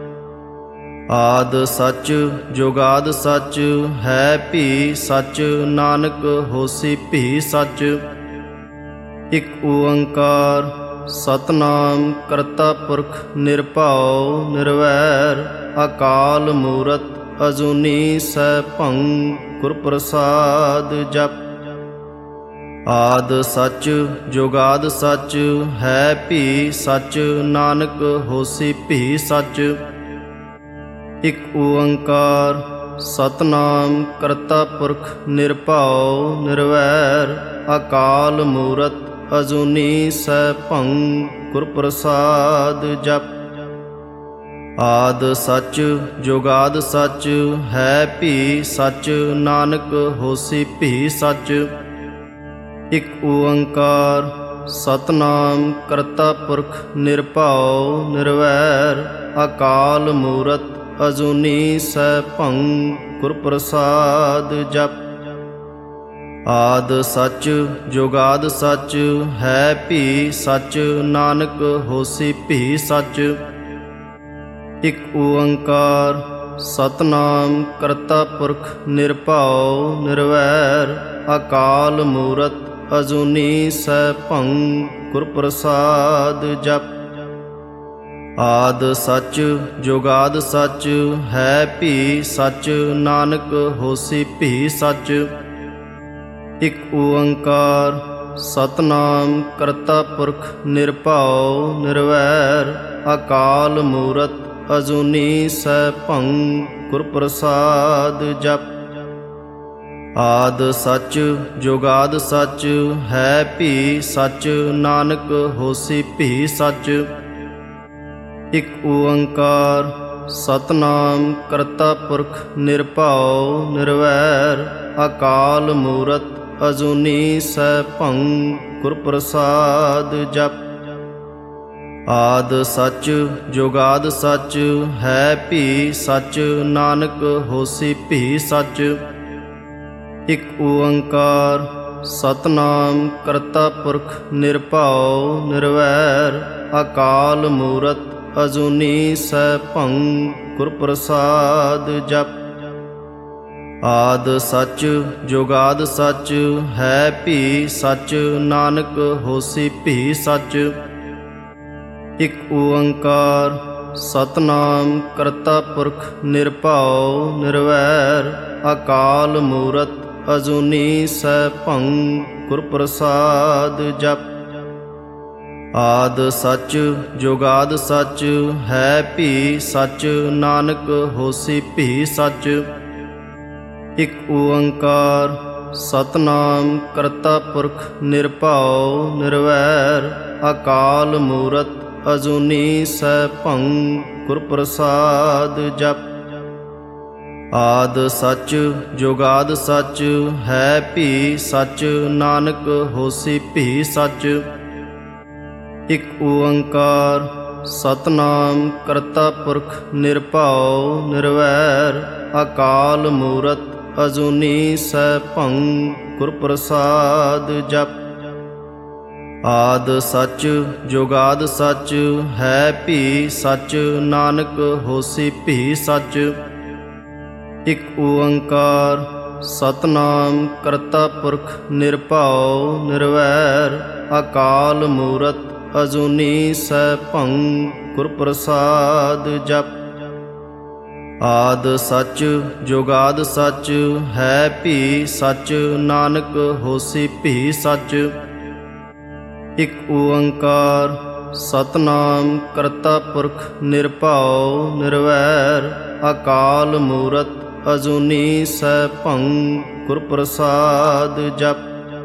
ਆਦ ਸੱਚ ਜੁਗਾਦ ਸੱਚ ਹੈ ਭੀ ਸੱਚ ਨਾਨਕ ਹੋਸੀ ਭੀ ਸੱਚ। ਇਕ ਓੰਕਾਰ ਸਤਿਨਾਮ ਕਰਤਾ ਪੁਰਖ ਨਿਰਭਉ ਨਿਰਵੈਰ ਅਕਾਲ ਮੂਰਤ ਅਜੂਨੀ ਸੈਭੰ ਗੁਰ ਪ੍ਰਸਾਦ ਜਪ। ਆਦ ਸੱਚ ਜੁਗਾਦ ਸੱਚ ਹੈ ਭੀ ਸੱਚ ਨਾਨਕ ਹੋਸੀ ਭੀ ਸੱਚ। ਇਕ ਓੰਕਾਰ ਸਤਿਨਾਮ ਕਰਤਾ ਪੁਰਖ ਨਿਰਭਉ ਨਿਰਵੈਰ ਅਕਾਲ ਮੂਰਤ ਅਜੂਨੀ ਸੈਭੰ ਗੁਰ ਪ੍ਰਸਾਦ ਜਪ। ਆਦ ਸੱਚ ਜੁਗਾਦ ਸੱਚ ਹੈ ਭੀ ਸੱਚ, ਨਾਨਕ ਹੋਸੀ ਭੀ ਸੱਚ। ਇਕ ਓੰਕਾਰ ਸਤਨਾਮ ਕਰਤਾ ਪੁਰਖ ਨਿਰਭਉ ਨਿਰਵੈਰ, ਅਕਾਲ ਮੂਰਤ ਅਜੂਨੀ ਸੈਭੰ, ਗੁਰ ਪ੍ਰਸਾਦ ਜਪ। ਆਦ ਸੱਚ ਜੁਗਾਦ ਸੱਚ ਹੈ ਭੀ ਸੱਚ, ਨਾਨਕ ਹੋਸੀ ਭੀ ਸੱਚ। ਇਕ ਓੰਕਾਰ ਸਤਨਾਮ ਕਰਤਾ ਪੁਰਖ ਨਿਰਭਉ ਨਿਰਵੈਰ, ਅਕਾਲ ਮੂਰਤ ਅਜੂਨੀ ਸੈਭੰ, ਗੁਰ ਪ੍ਰਸਾਦ ਜਪ। ਆਦ ਸੱਚ ਜੁਗਾਦ ਸੱਚ ਹੈ ਭੀ ਸੱਚ, ਨਾਨਕ ਹੋਸੀ ਭੀ ਸੱਚ। ਇਕ ਓੰਕਾਰ ਸਤਨਾਮ ਕਰਤਾ ਪੁਰਖ ਨਿਰਭਉ ਨਿਰਵੈਰ, ਅਕਾਲ ਮੂਰਤ ਅਜੂਨੀ ਸੈਭੰ, ਗੁਰ ਪ੍ਰਸਾਦ ਜਪ। ਆਦ ਸੱਚ ਜੁਗਾਦ ਸੱਚ ਹੈ ਭੀ ਸੱਚ, ਨਾਨਕ ਹੋਸੀ ਭੀ ਸੱਚ। ਇਕ ਓੰਕਾਰ ਸਤਨਾਮ ਕਰਤਾ ਪੁਰਖ ਨਿਰਭਉ ਨਿਰਵੈਰ, ਅਕਾਲ ਮੂਰਤ ਅਜੂਨੀ ਸੈਭੰ, ਗੁਰ ਪ੍ਰਸਾਦ ਜਪ। ਆਦ ਸੱਚ ਜੁਗਾਦ ਸੱਚ ਹੈ ਭੀ ਸੱਚ, ਨਾਨਕ ਹੋਸੀ ਭੀ ਸੱਚ। ਇਕ ਓੰਕਾਰ ਸਤਨਾਮ ਕਰਤਾ ਪੁਰਖ ਨਿਰਭਉ ਨਿਰਵੈਰ, ਅਕਾਲ ਮੂਰਤ ਅਜੂਨੀ ਸੈਭੰ, ਗੁਰ ਪ੍ਰਸਾਦ ਜਪ। ਆਦ ਸੱਚ ਜੁਗਾਦ ਸੱਚ ਹੈ ਭੀ ਸੱਚ, ਨਾਨਕ ਹੋਸੀ ਭੀ ਸੱਚ। ਇਕ ਓੰਕਾਰ ਸਤਨਾਮ ਕਰਤਾ ਪੁਰਖ ਨਿਰਭਉ ਨਿਰਵੈਰ, ਅਕਾਲ ਮੂਰਤ ਅਜੂਨੀ ਸੈਭੰ, ਗੁਰ ਪ੍ਰਸਾਦ ਜਪ। ਆਦ ਸੱਚ ਜੁਗਾਦ ਸੱਚ ਹੈ ਭੀ ਸੱਚ, ਨਾਨਕ ਹੋਸੀ ਭੀ ਸੱਚ। ਇਕ ਓੰਕਾਰ ਸਤਨਾਮ ਕਰਤਾ ਪੁਰਖ ਨਿਰਭਉ ਨਿਰਵੈਰ, ਅਕਾਲ ਮੂਰਤ ਅਜੂਨੀ ਸੈਭੰ, ਗੁਰ ਪ੍ਰਸਾਦ ਜਪ। ਆਦ ਸੱਚ ਜੁਗਾਦ ਸੱਚ ਹੈ ਭੀ ਸੱਚ, ਨਾਨਕ ਹੋਸੀ ਭੀ ਸੱਚ। ਇਕ ਓੰਕਾਰ ਸਤਨਾਮ ਕਰਤਾ ਪੁਰਖ ਨਿਰਭਉ ਨਿਰਵੈਰ, ਅਕਾਲ ਮੂਰਤ ਅਜੂਨੀ ਸੈਭੰ, ਗੁਰ ਪ੍ਰਸਾਦ ਜਪ। ਆਦ ਸੱਚ ਜੁਗਾਦ ਸੱਚ ਹੈ ਭੀ ਸੱਚ, ਨਾਨਕ ਹੋਸੀ ਭੀ ਸੱਚ। ਇਕ ਓੰਕਾਰ ਸਤਨਾਮ ਕਰਤਾ ਪੁਰਖ ਨਿਰਭਉ ਨਿਰਵੈਰ, ਅਕਾਲ ਮੂਰਤ ਅਜੂਨੀ ਸੈਭੰ, ਗੁਰ ਪ੍ਰਸਾਦ ਜਪ। ਆਦ ਸੱਚ ਜੁਗਾਦ ਸੱਚ ਹੈ ਭੀ ਸੱਚ, ਨਾਨਕ ਹੋਸੀ ਭੀ ਸੱਚ। ਇਕ ਓੰਕਾਰ ਸਤਨਾਮ ਕਰਤਾ ਪੁਰਖ ਨਿਰਭਉ ਨਿਰਵੈਰ, ਅਕਾਲ ਮੂਰਤ ਅਜੂਨੀ ਸੈਭੰ, ਗੁਰ ਪ੍ਰਸਾਦ ਜਪ।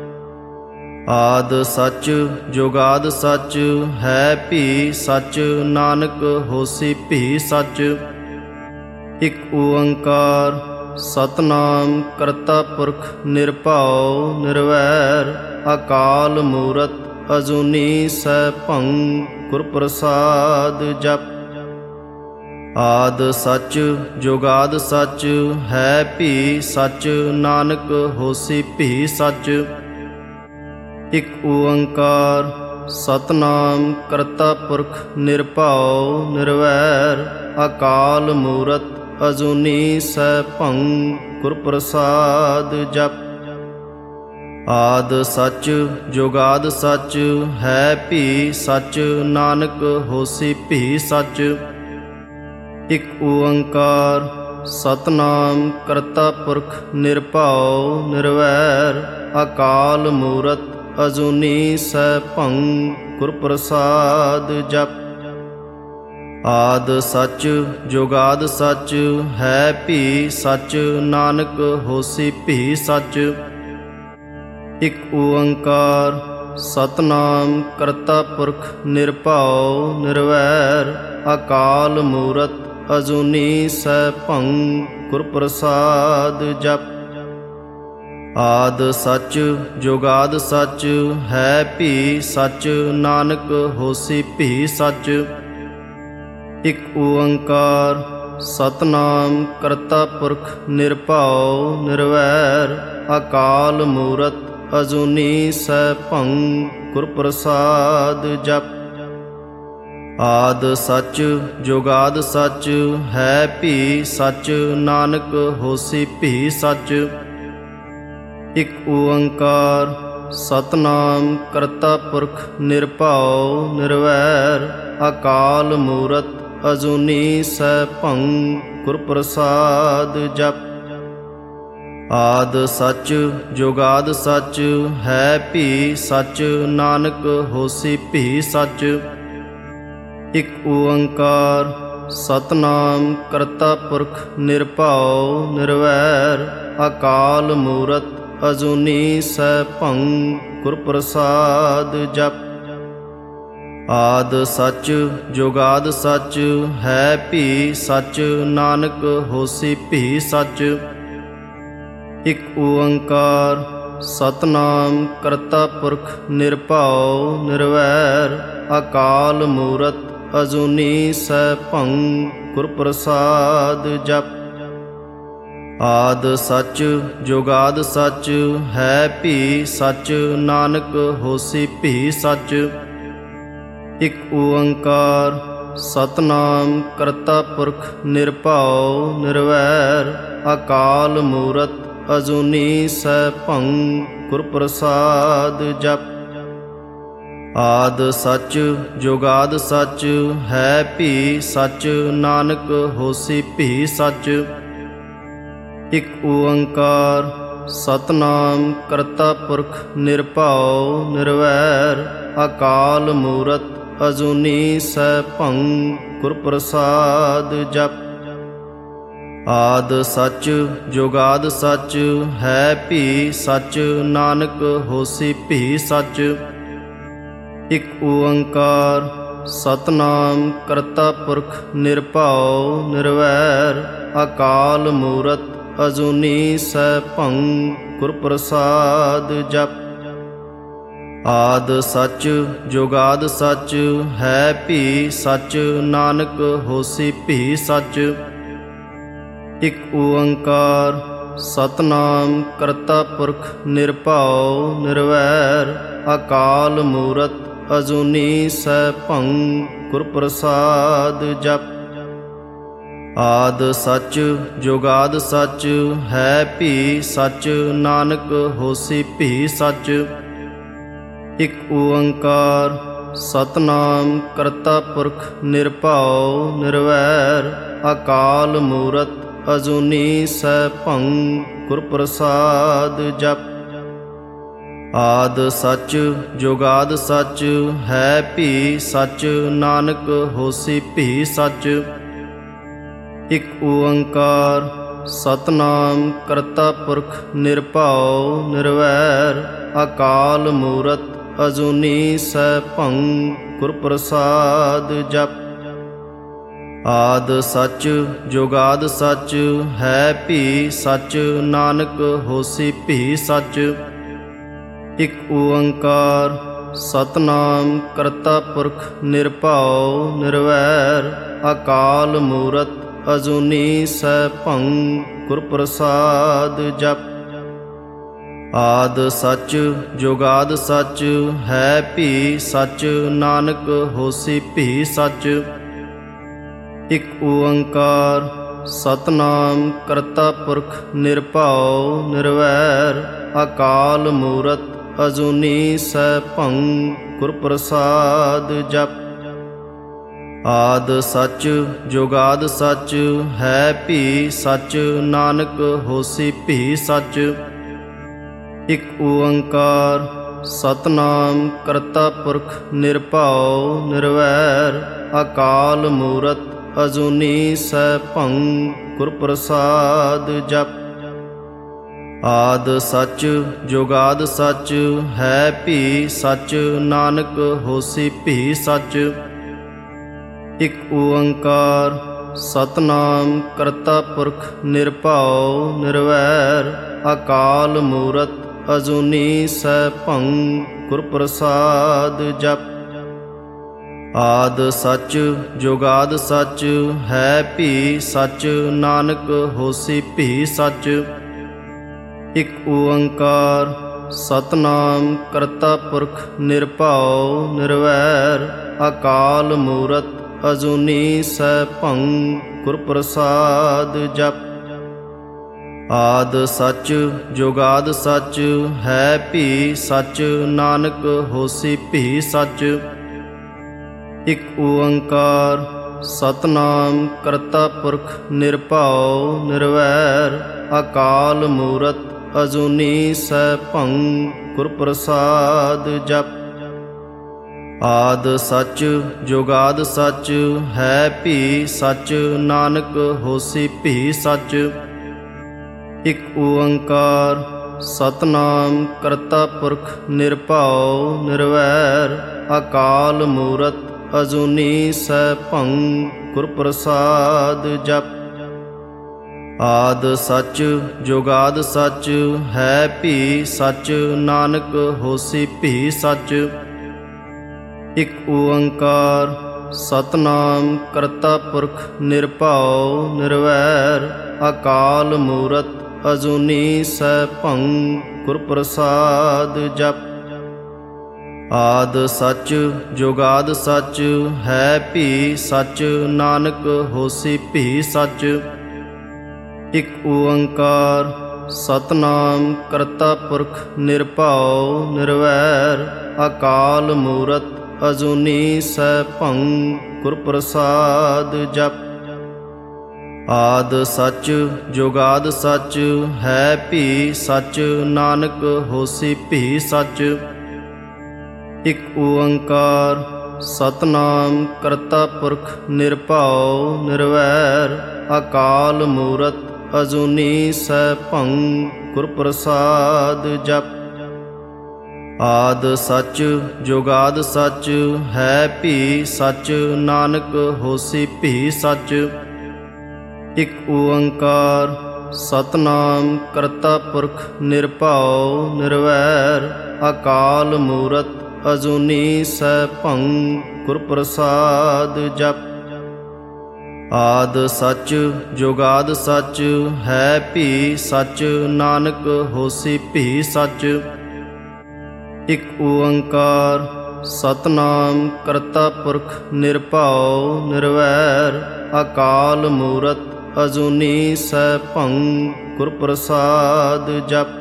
ਆਦ ਸੱਚ ਜੁਗਾਦ ਸੱਚ ਹੈ ਭੀ ਸੱਚ, ਨਾਨਕ ਹੋਸੀ ਭੀ ਸੱਚ। ਇਕ ਓੰਕਾਰ ਸਤਨਾਮ ਕਰਤਾ ਪੁਰਖ ਨਿਰਭਉ ਨਿਰਵੈਰ, ਅਕਾਲ ਮੂਰਤ ਅਜੂਨੀ ਸੈਭੰ, ਗੁਰ ਪ੍ਰਸਾਦ ਜਪ। ਆਦ ਸੱਚ ਜੁਗਾਦ ਸੱਚ ਹੈ ਭੀ ਸੱਚ, ਨਾਨਕ ਹੋਸੀ ਭੀ ਸੱਚ। ਇਕ ਓੰਕਾਰ ਸਤਨਾਮ ਕਰਤਾ ਪੁਰਖ ਨਿਰਭਉ ਨਿਰਵੈਰ, ਅਕਾਲ ਮੂਰਤ ਅਜੂਨੀ ਸੈਭੰ, ਗੁਰ ਪ੍ਰਸਾਦ ਜਪ। ਆਦ ਸੱਚ ਜੁਗਾਦ ਸੱਚ ਹੈ ਭੀ ਸੱਚ, ਨਾਨਕ ਹੋਸੀ ਭੀ ਸੱਚ। ਇਕ ਓੰਕਾਰ ਸਤਨਾਮ ਕਰਤਾ ਪੁਰਖ ਨਿਰਭਉ ਨਿਰਵੈਰ, ਅਕਾਲ ਮੂਰਤ ਅਜੂਨੀ ਸੈਭੰ, ਗੁਰ ਪ੍ਰਸਾਦ ਜਪ। ਆਦ ਸੱਚ ਜੁਗਾਦ ਸੱਚ ਹੈ ਭੀ ਸੱਚ, ਨਾਨਕ ਹੋਸੀ ਭੀ ਸੱਚ। ਇਕ ਓੰਕਾਰ ਸਤਨਾਮ ਕਰਤਾ ਪੁਰਖ ਨਿਰਭਉ ਨਿਰਵੈਰ ਅਕਾਲ ਮੂਰਤ ਅਜੂਨੀ ਸੈਭੰ ਗੁਰ ਪ੍ਰਸਾਦ ਜਪ। ਆਦ ਸੱਚ ਜੁਗਾਦ ਸੱਚ ਹੈ ਭੀ ਸੱਚ ਨਾਨਕ ਹੋਸੀ ਭੀ ਸੱਚ। ਇਕ ਓੰਕਾਰ ਸਤਨਾਮ ਕਰਤਾ ਪੁਰਖ ਨਿਰਭਉ ਨਿਰਵੈਰ ਅਕਾਲ ਮੂਰਤ ਅਜੂਨੀ ਸੈਭੰ ਗੁਰ ਪ੍ਰਸਾਦ ਜਪ। ਆਦ ਸੱਚ ਜੁਗਾਦ ਸੱਚ ਹੈ ਭੀ ਸੱਚ ਨਾਨਕ ਹੋਸੀ ਭੀ ਸੱਚ। ਇਕ ਓੰਕਾਰ ਸਤਨਾਮ ਕਰਤਾ ਪੁਰਖ ਨਿਰਭਉ ਨਿਰਵੈਰ ਅਕਾਲ ਮੂਰਤ ਅਜੂਨੀ ਸੈਭੰ ਗੁਰ ਪ੍ਰਸਾਦ ਜਪ। ਆਦ ਸੱਚ ਜੁਗਾਦ ਸੱਚ ਹੈ ਭੀ ਸੱਚ ਨਾਨਕ ਹੋਸੀ ਭੀ ਸੱਚ। ਇਕ ਓੰਕਾਰ ਸਤਨਾਮ ਕਰਤਾ ਪੁਰਖ ਨਿਰਭਉ ਨਿਰਵੈਰ ਅਕਾਲ ਮੂਰਤ ਅਜੂਨੀ ਸੈਭੰ ਗੁਰ ਪ੍ਰਸਾਦ ਜਪ। ਆਦ ਸੱਚ ਜੁਗਾਦ ਸੱਚ ਹੈ ਭੀ ਸੱਚ ਨਾਨਕ ਹੋਸੀ ਭੀ ਸੱਚ। ਇਕ ਓੰਕਾਰ ਸਤਨਾਮ ਕਰਤਾ ਪੁਰਖ ਨਿਰਭਉ ਨਿਰਵੈਰ ਅਕਾਲ ਮੂਰਤ ਅਜੂਨੀ ਸੈਭੰ ਗੁਰ ਪ੍ਰਸਾਦ ਜਪ। ਆਦ ਸੱਚ ਜੁਗਾਦ ਸੱਚ ਹੈ ਭੀ ਸੱਚ ਨਾਨਕ ਹੋਸੀ ਭੀ ਸੱਚ। ਇਕ ਓੰਕਾਰ ਸਤਨਾਮ ਕਰਤਾ ਪੁਰਖ ਨਿਰਭਉ ਨਿਰਵੈਰ ਅਕਾਲ ਮੂਰਤ ਅਜੂਨੀ ਸੈਭੰ ਗੁਰ ਪ੍ਰਸਾਦ ਜਪ। ਆਦ ਸੱਚ ਜੁਗਾਦ ਸੱਚ ਹੈ ਭੀ ਸੱਚ ਨਾਨਕ ਹੋਸੀ ਭੀ ਸੱਚ। ਇਕ ਓੰਕਾਰ ਸਤਨਾਮ ਕਰਤਾ ਪੁਰਖ ਨਿਰਭਉ ਨਿਰਵੈਰ ਅਕਾਲ ਮੂਰਤ ਅਜੂਨੀ ਸੈਭੰ ਗੁਰ ਪ੍ਰਸਾਦ ਜਪ। ਆਦ ਸੱਚ ਜੁਗਾਦ ਸੱਚ ਹੈ ਭੀ ਸੱਚ ਨਾਨਕ ਹੋਸੀ ਭੀ ਸੱਚ। ਇਕ ਓੰਕਾਰ ਸਤਨਾਮ ਕਰਤਾ ਪੁਰਖ ਨਿਰਭਉ ਨਿਰਵੈਰ ਅਕਾਲ ਮੂਰਤ ਅਜੂਨੀ ਸੈਭੰ ਗੁਰ ਪ੍ਰਸਾਦ ਜਪ। ਆਦ ਸੱਚ ਜੁਗਾਦ ਸੱਚ ਹੈ ਭੀ ਸੱਚ ਨਾਨਕ ਹੋਸੀ ਭੀ ਸੱਚ। ਇਕ ਓੰਕਾਰ ਸਤਨਾਮ ਕਰਤਾ ਪੁਰਖ ਨਿਰਭਉ ਨਿਰਵੈਰ ਅਕਾਲ ਮੂਰਤ ਅਜੂਨੀ ਸੈਭੰ ਗੁਰ ਪ੍ਰਸਾਦ ਜਪ। ਆਦ ਸੱਚ ਜੁਗਾਦ ਸੱਚ ਹੈ ਭੀ ਸੱਚ ਨਾਨਕ ਹੋਸੀ ਭੀ ਸੱਚ। ਇਕ ਓੰਕਾਰ ਸਤਨਾਮ ਕਰਤਾ ਪੁਰਖ ਨਿਰਭਉ ਨਿਰਵੈਰ ਅਕਾਲ ਮੂਰਤ ਅਜੂਨੀ ਸੈਭੰ ਗੁਰ ਪ੍ਰਸਾਦ ਜਪ। ਆਦ ਸੱਚ ਜੁਗਾਦ ਸੱਚ ਹੈ ਭੀ ਸੱਚ ਨਾਨਕ ਹੋਸੀ ਭੀ ਸੱਚ। ਇਕ ਓੰਕਾਰ ਸਤਨਾਮ ਕਰਤਾ ਪੁਰਖ ਨਿਰਭਉ ਨਿਰਵੈਰ ਅਕਾਲ ਮੂਰਤ ਅਜੂਨੀ ਸੈਭੰ ਗੁਰ ਪ੍ਰਸਾਦ ਜਪ। ਆਦ ਸੱਚ ਜੁਗਾਦ ਸੱਚ ਹੈ ਭੀ ਸੱਚ ਨਾਨਕ ਹੋਸੀ ਭੀ ਸੱਚ। ਇਕ ਓੰਕਾਰ ਸਤਨਾਮ ਕਰਤਾ ਪੁਰਖ ਨਿਰਭਉ ਨਿਰਵੈਰ ਅਕਾਲ ਮੂਰਤ ਅਜੂਨੀ ਸੈਭੰ ਗੁਰ ਪ੍ਰਸਾਦ ਜਪ। ਆਦ ਸੱਚ ਜੁਗਾਦ ਸੱਚ ਹੈ ਭੀ ਸੱਚ ਨਾਨਕ ਹੋਸੀ ਭੀ ਸੱਚ। ਇਕ ਓੰਕਾਰ ਸਤਨਾਮ ਕਰਤਾ ਪੁਰਖ ਨਿਰਭਉ ਨਿਰਵੈਰ ਅਕਾਲ ਮੂਰਤ ਅਜੂਨੀ ਸੈਭੰ ਗੁਰ ਪ੍ਰਸਾਦ ਜਪ। ਆਦ ਸੱਚ ਜੁਗਾਦ ਸੱਚ ਹੈ ਭੀ ਸੱਚ ਨਾਨਕ ਹੋਸੀ ਭੀ ਸੱਚ। ਇਕ ਓੰਕਾਰ ਸਤਨਾਮ ਕਰਤਾ ਪੁਰਖ ਨਿਰਭਉ ਨਿਰਵੈਰ ਅਕਾਲ ਮੂਰਤ ਅਜੂਨੀ ਸੈਭੰ ਗੁਰ ਪ੍ਰਸਾਦ ਜਪ। ਆਦ ਸੱਚ ਜੁਗਾਦ ਸੱਚ ਹੈ ਭੀ ਸੱਚ ਨਾਨਕ ਹੋਸੀ ਭੀ ਸੱਚ। ਇਕ ਓੰਕਾਰ ਸਤਨਾਮ ਕਰਤਾ ਪੁਰਖ ਨਿਰਭਉ ਨਿਰਵੈਰ ਅਕਾਲ ਮੂਰਤ ਅਜੂਨੀ ਸੈਭੰ ਗੁਰ ਪ੍ਰਸਾਦ ਜਪ। ਆਦ ਸੱਚ ਜੁਗਾਦ ਸੱਚ ਹੈ ਭੀ ਸੱਚ ਨਾਨਕ ਹੋਸੀ ਭੀ ਸੱਚ। ਇਕ ਓੰਕਾਰ ਸਤਨਾਮ ਕਰਤਾ ਪੁਰਖ ਨਿਰਭਉ ਨਿਰਵੈਰ ਅਕਾਲ ਮੂਰਤ ਅਜੂਨੀ ਸੈਭੰ ਗੁਰ ਪ੍ਰਸਾਦ ਜਪ। ਆਦਿ ਸੱਚ ਜੁਗਾਦਿ ਸੱਚ ਹੈ ਭੀ ਸੱਚ, ਨਾਨਕ ਹੋਸੀ ਭੀ ਸੱਚ। ਇਕ ਓੰਕਾਰ ਸਤਿਨਾਮ ਕਰਤਾ ਪੁਰਖ ਨਿਰਭਉ ਨਿਰਵੈਰ, ਅਕਾਲ ਮੂਰਤ ਅਜੂਨੀ ਸੈਭੰ, ਗੁਰ ਪ੍ਰਸਾਦ ਜਪ। ਆਦਿ ਸੱਚ ਜੁਗਾਦਿ ਸੱਚ ਹੈ ਭੀ ਸੱਚ, ਨਾਨਕ ਹੋਸੀ ਭੀ ਸੱਚ। ਇਕ ਓੰਕਾਰ ਸਤਿਨਾਮ ਕਰਤਾ ਪੁਰਖ ਨਿਰਭਉ ਨਿਰਵੈਰ, ਅਕਾਲ ਮੂਰਤ ਅਜੂਨੀ ਸੈਭੰ, ਗੁਰ ਪ੍ਰਸਾਦ ਜਪ। ਆਦਿ ਸੱਚ ਜੁਗਾਦਿ ਸੱਚ ਹੈ ਭੀ ਸੱਚ, ਨਾਨਕ ਹੋਸੀ ਭੀ ਸੱਚ। ਇਕ ਓੰਕਾਰ ਸਤਿਨਾਮ ਕਰਤਾ ਪੁਰਖ ਨਿਰਭਉ ਨਿਰਵੈਰ, ਅਕਾਲ ਮੂਰਤ ਅਜੂਨੀ ਸੈਭੰ, ਗੁਰ ਪ੍ਰਸਾਦ ਜਪ। ਆਦਿ ਸੱਚ ਜੁਗਾਦਿ ਸੱਚ ਹੈ ਭੀ ਸੱਚ, ਨਾਨਕ ਹੋਸੀ ਭੀ ਸੱਚ। ਇਕ ਓੰਕਾਰ ਸਤਿਨਾਮ ਕਰਤਾ ਪੁਰਖ ਨਿਰਭਉ ਨਿਰਵੈਰ, ਅਕਾਲ ਮੂਰਤ ਅਜੂਨੀ ਸੈਭੰ, ਗੁਰ ਪ੍ਰਸਾਦ ਜਪ। ਆਦਿ ਸੱਚ ਜੁਗਾਦਿ ਸੱਚ ਹੈ ਭੀ ਸੱਚ, ਨਾਨਕ ਹੋਸੀ ਭੀ ਸੱਚ। ਇਕ ਓੰਕਾਰ ਸਤਿਨਾਮ ਕਰਤਾ ਪੁਰਖ ਨਿਰਭਉ ਨਿਰਵੈਰ, ਅਕਾਲ ਮੂਰਤ ਅਜੂਨੀ ਸੈਭੰ, ਗੁਰ ਪ੍ਰਸਾਦ ਜਪ। ਆਦਿ ਸੱਚ ਜੁਗਾਦਿ ਸੱਚ ਹੈ ਭੀ ਸੱਚ, ਨਾਨਕ ਹੋਸੀ ਭੀ ਸੱਚ। ਇਕ ਓੰਕਾਰ ਸਤਿਨਾਮ ਕਰਤਾ ਪੁਰਖ ਨਿਰਭਉ ਨਿਰਵੈਰ, ਅਕਾਲ ਮੂਰਤ ਅਜੂਨੀ ਸੈਭੰ, ਗੁਰ ਪ੍ਰਸਾਦ ਜਪ। ਆਦਿ ਸੱਚ ਜੁਗਾਦਿ ਸੱਚ ਹੈ ਭੀ ਸੱਚ, ਨਾਨਕ ਹੋਸੀ ਭੀ ਸੱਚ। ਇਕ ਓੰਕਾਰ ਸਤਿਨਾਮ ਕਰਤਾ ਪੁਰਖ ਨਿਰਭਉ ਨਿਰਵੈਰ, ਅਕਾਲ ਮੂਰਤ ਅਜੂਨੀ ਸੈਭੰ, ਗੁਰ ਪ੍ਰਸਾਦ ਜਪ। ਆਦਿ ਸੱਚ ਜੁਗਾਦਿ ਸੱਚ ਹੈ ਭੀ ਸੱਚ, ਨਾਨਕ ਹੋਸੀ ਭੀ ਸੱਚ। ਇਕ ਓੰਕਾਰ ਸਤਿਨਾਮ ਕਰਤਾ ਪੁਰਖ ਨਿਰਭਉ ਨਿਰਵੈਰ, ਅਕਾਲ ਮੂਰਤ ਅਜੂਨੀ ਸੈਭੰ, ਗੁਰ ਪ੍ਰਸਾਦ ਜਪ। ਆਦਿ ਸੱਚ ਜੁਗਾਦਿ ਸੱਚ ਹੈ ਭੀ ਸੱਚ, ਨਾਨਕ ਹੋਸੀ ਭੀ ਸੱਚ। ਇਕ ਓੰਕਾਰ ਸਤਿਨਾਮ ਕਰਤਾ ਪੁਰਖ ਨਿਰਭਉ ਨਿਰਵੈਰ, ਅਕਾਲ ਮੂਰਤ ਅਜੂਨੀ ਸੈਭੰ, ਗੁਰ ਪ੍ਰਸਾਦ ਜਪ।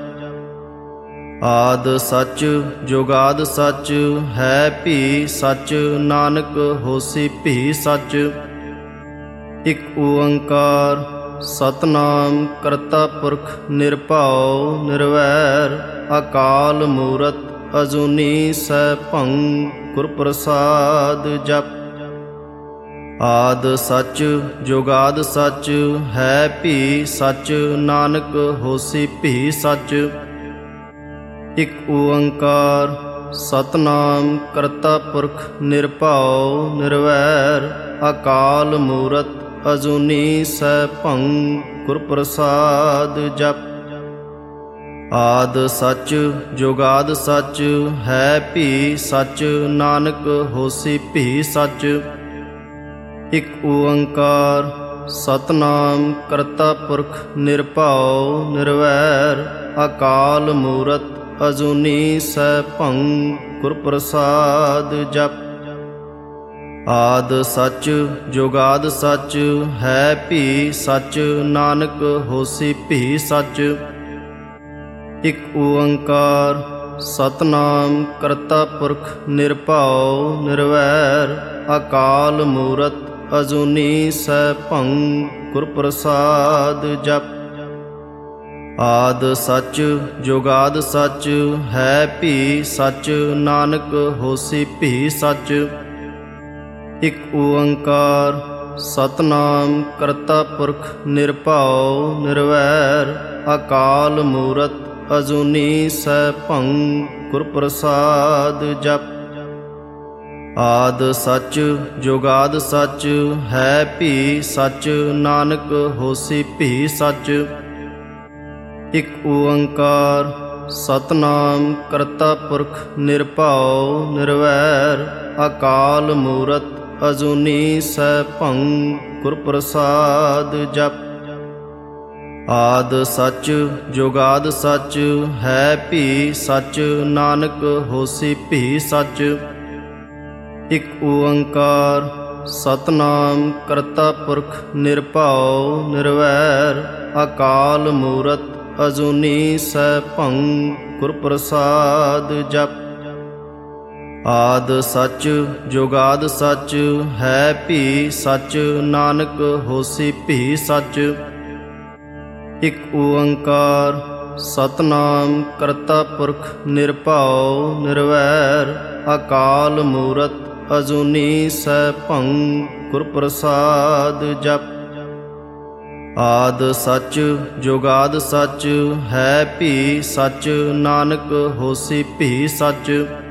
ਆਦਿ ਸੱਚ ਜੁਗਾਦਿ ਸੱਚ ਹੈ ਭੀ ਸੱਚ, ਨਾਨਕ ਹੋਸੀ ਭੀ ਸੱਚ। ਇਕ ਓੰਕਾਰ ਸਤਿਨਾਮ ਕਰਤਾ ਪੁਰਖ ਨਿਰਭਉ ਨਿਰਵੈਰ, ਅਕਾਲ ਮੂਰਤ ਅਜੂਨੀ ਸੈਭੰ, ਗੁਰ ਪ੍ਰਸਾਦ ਜਪ। ਆਦਿ ਸੱਚ ਜੁਗਾਦਿ ਸੱਚ ਹੈ ਭੀ ਸੱਚ, ਨਾਨਕ ਹੋਸੀ ਭੀ ਸੱਚ। ਇਕ ਓੰਕਾਰ ਸਤਿਨਾਮ ਕਰਤਾ ਪੁਰਖ ਨਿਰਭਉ ਨਿਰਵੈਰ, ਅਕਾਲ ਮੂਰਤ ਅਜੂਨੀ ਸੈਭੰ, ਗੁਰ ਪ੍ਰਸਾਦ ਜਪ। ਆਦਿ ਸੱਚ ਜੁਗਾਦਿ ਸੱਚ ਹੈ ਭੀ ਸੱਚ, ਨਾਨਕ ਹੋਸੀ ਭੀ ਸੱਚ। ਇਕ ਓੰਕਾਰ ਸਤਿਨਾਮ ਕਰਤਾ ਪੁਰਖ ਨਿਰਭਉ ਨਿਰਵੈਰ, ਅਕਾਲ ਮੂਰਤ ਅਜੂਨੀ ਸੈਭੰ, ਗੁਰ ਪ੍ਰਸਾਦ ਜਪ। ਆਦਿ ਸੱਚ ਜੁਗਾਦਿ ਸੱਚ ਹੈ ਭੀ ਸੱਚ, ਨਾਨਕ ਹੋਸੀ ਭੀ ਸੱਚ। ਇਕ ਓੰਕਾਰ ਸਤਿਨਾਮ ਕਰਤਾ ਪੁਰਖ ਨਿਰਭਉ ਨਿਰਵੈਰ, ਅਕਾਲ ਮੂਰਤ ਅਜੂਨੀ ਸੈਭੰ, ਗੁਰ ਪ੍ਰਸਾਦ ਜਪ। ਆਦਿ ਸੱਚ ਜੁਗਾਦਿ ਸੱਚ ਹੈ ਭੀ ਸੱਚ, ਨਾਨਕ ਹੋਸੀ ਭੀ ਸੱਚ। ਇਕ ਓੰਕਾਰ ਸਤਿਨਾਮ ਕਰਤਾ ਪੁਰਖ ਨਿਰਭਉ ਨਿਰਵੈਰ, ਅਕਾਲ ਮੂਰਤ ਅਜੂਨੀ ਸੈਭੰ ਗੁਰ ਪ੍ਰਸਾਦ ਜਪ। ਆਦ ਸੱਚ ਜੁਗਾਦ ਸੱਚ ਹੈ ਭੀ ਸੱਚ ਨਾਨਕ ਹੋਸੀ ਭੀ ਸੱਚ। ਇਕ ਓੰਕਾਰ ਸਤਨਾਮ ਕਰਤਾ ਪੁਰਖ ਨਿਰਭਉ ਨਿਰਵੈਰ ਅਕਾਲ ਮੂਰਤ ਅਜੂਨੀ ਸੈਭੰ ਗੁਰ ਪ੍ਰਸਾਦ ਜਪ। ਆਦ ਸੱਚ ਜੁਗਾਦ ਸੱਚ ਹੈ ਭੀ ਸੱਚ ਨਾਨਕ ਹੋਸੀ ਭੀ ਸੱਚ। ਇਕ ਓੰਕਾਰ ਸਤਨਾਮ ਕਰਤਾ ਪੁਰਖ ਨਿਰਭਉ ਨਿਰਵੈਰ ਅਕਾਲ ਮੂਰਤ ਅਜੂਨੀ ਸੈਭੰ ਗੁਰ ਪ੍ਰਸਾਦ ਜਪ। ਆਦ ਸੱਚ ਜੁਗਾਦ ਸੱਚ ਹੈ ਭੀ ਸੱਚ ਨਾਨਕ ਹੋਸੀ ਭੀ ਸੱਚ। ਇਕ ਓੰਕਾਰ ਸਤਨਾਮ ਕਰਤਾ ਪੁਰਖ ਨਿਰਭਉ ਨਿਰਵੈਰ ਅਕਾਲ ਮੂਰਤ ਅਜੂਨੀ ਸੈਭੰ ਗੁਰ ਪ੍ਰਸਾਦ ਜਪ। ਆਦ ਸੱਚ ਜੁਗਾਦ ਸੱਚ ਹੈ ਭੀ ਸੱਚ ਨਾਨਕ ਹੋਸੀ ਭੀ ਸੱਚ।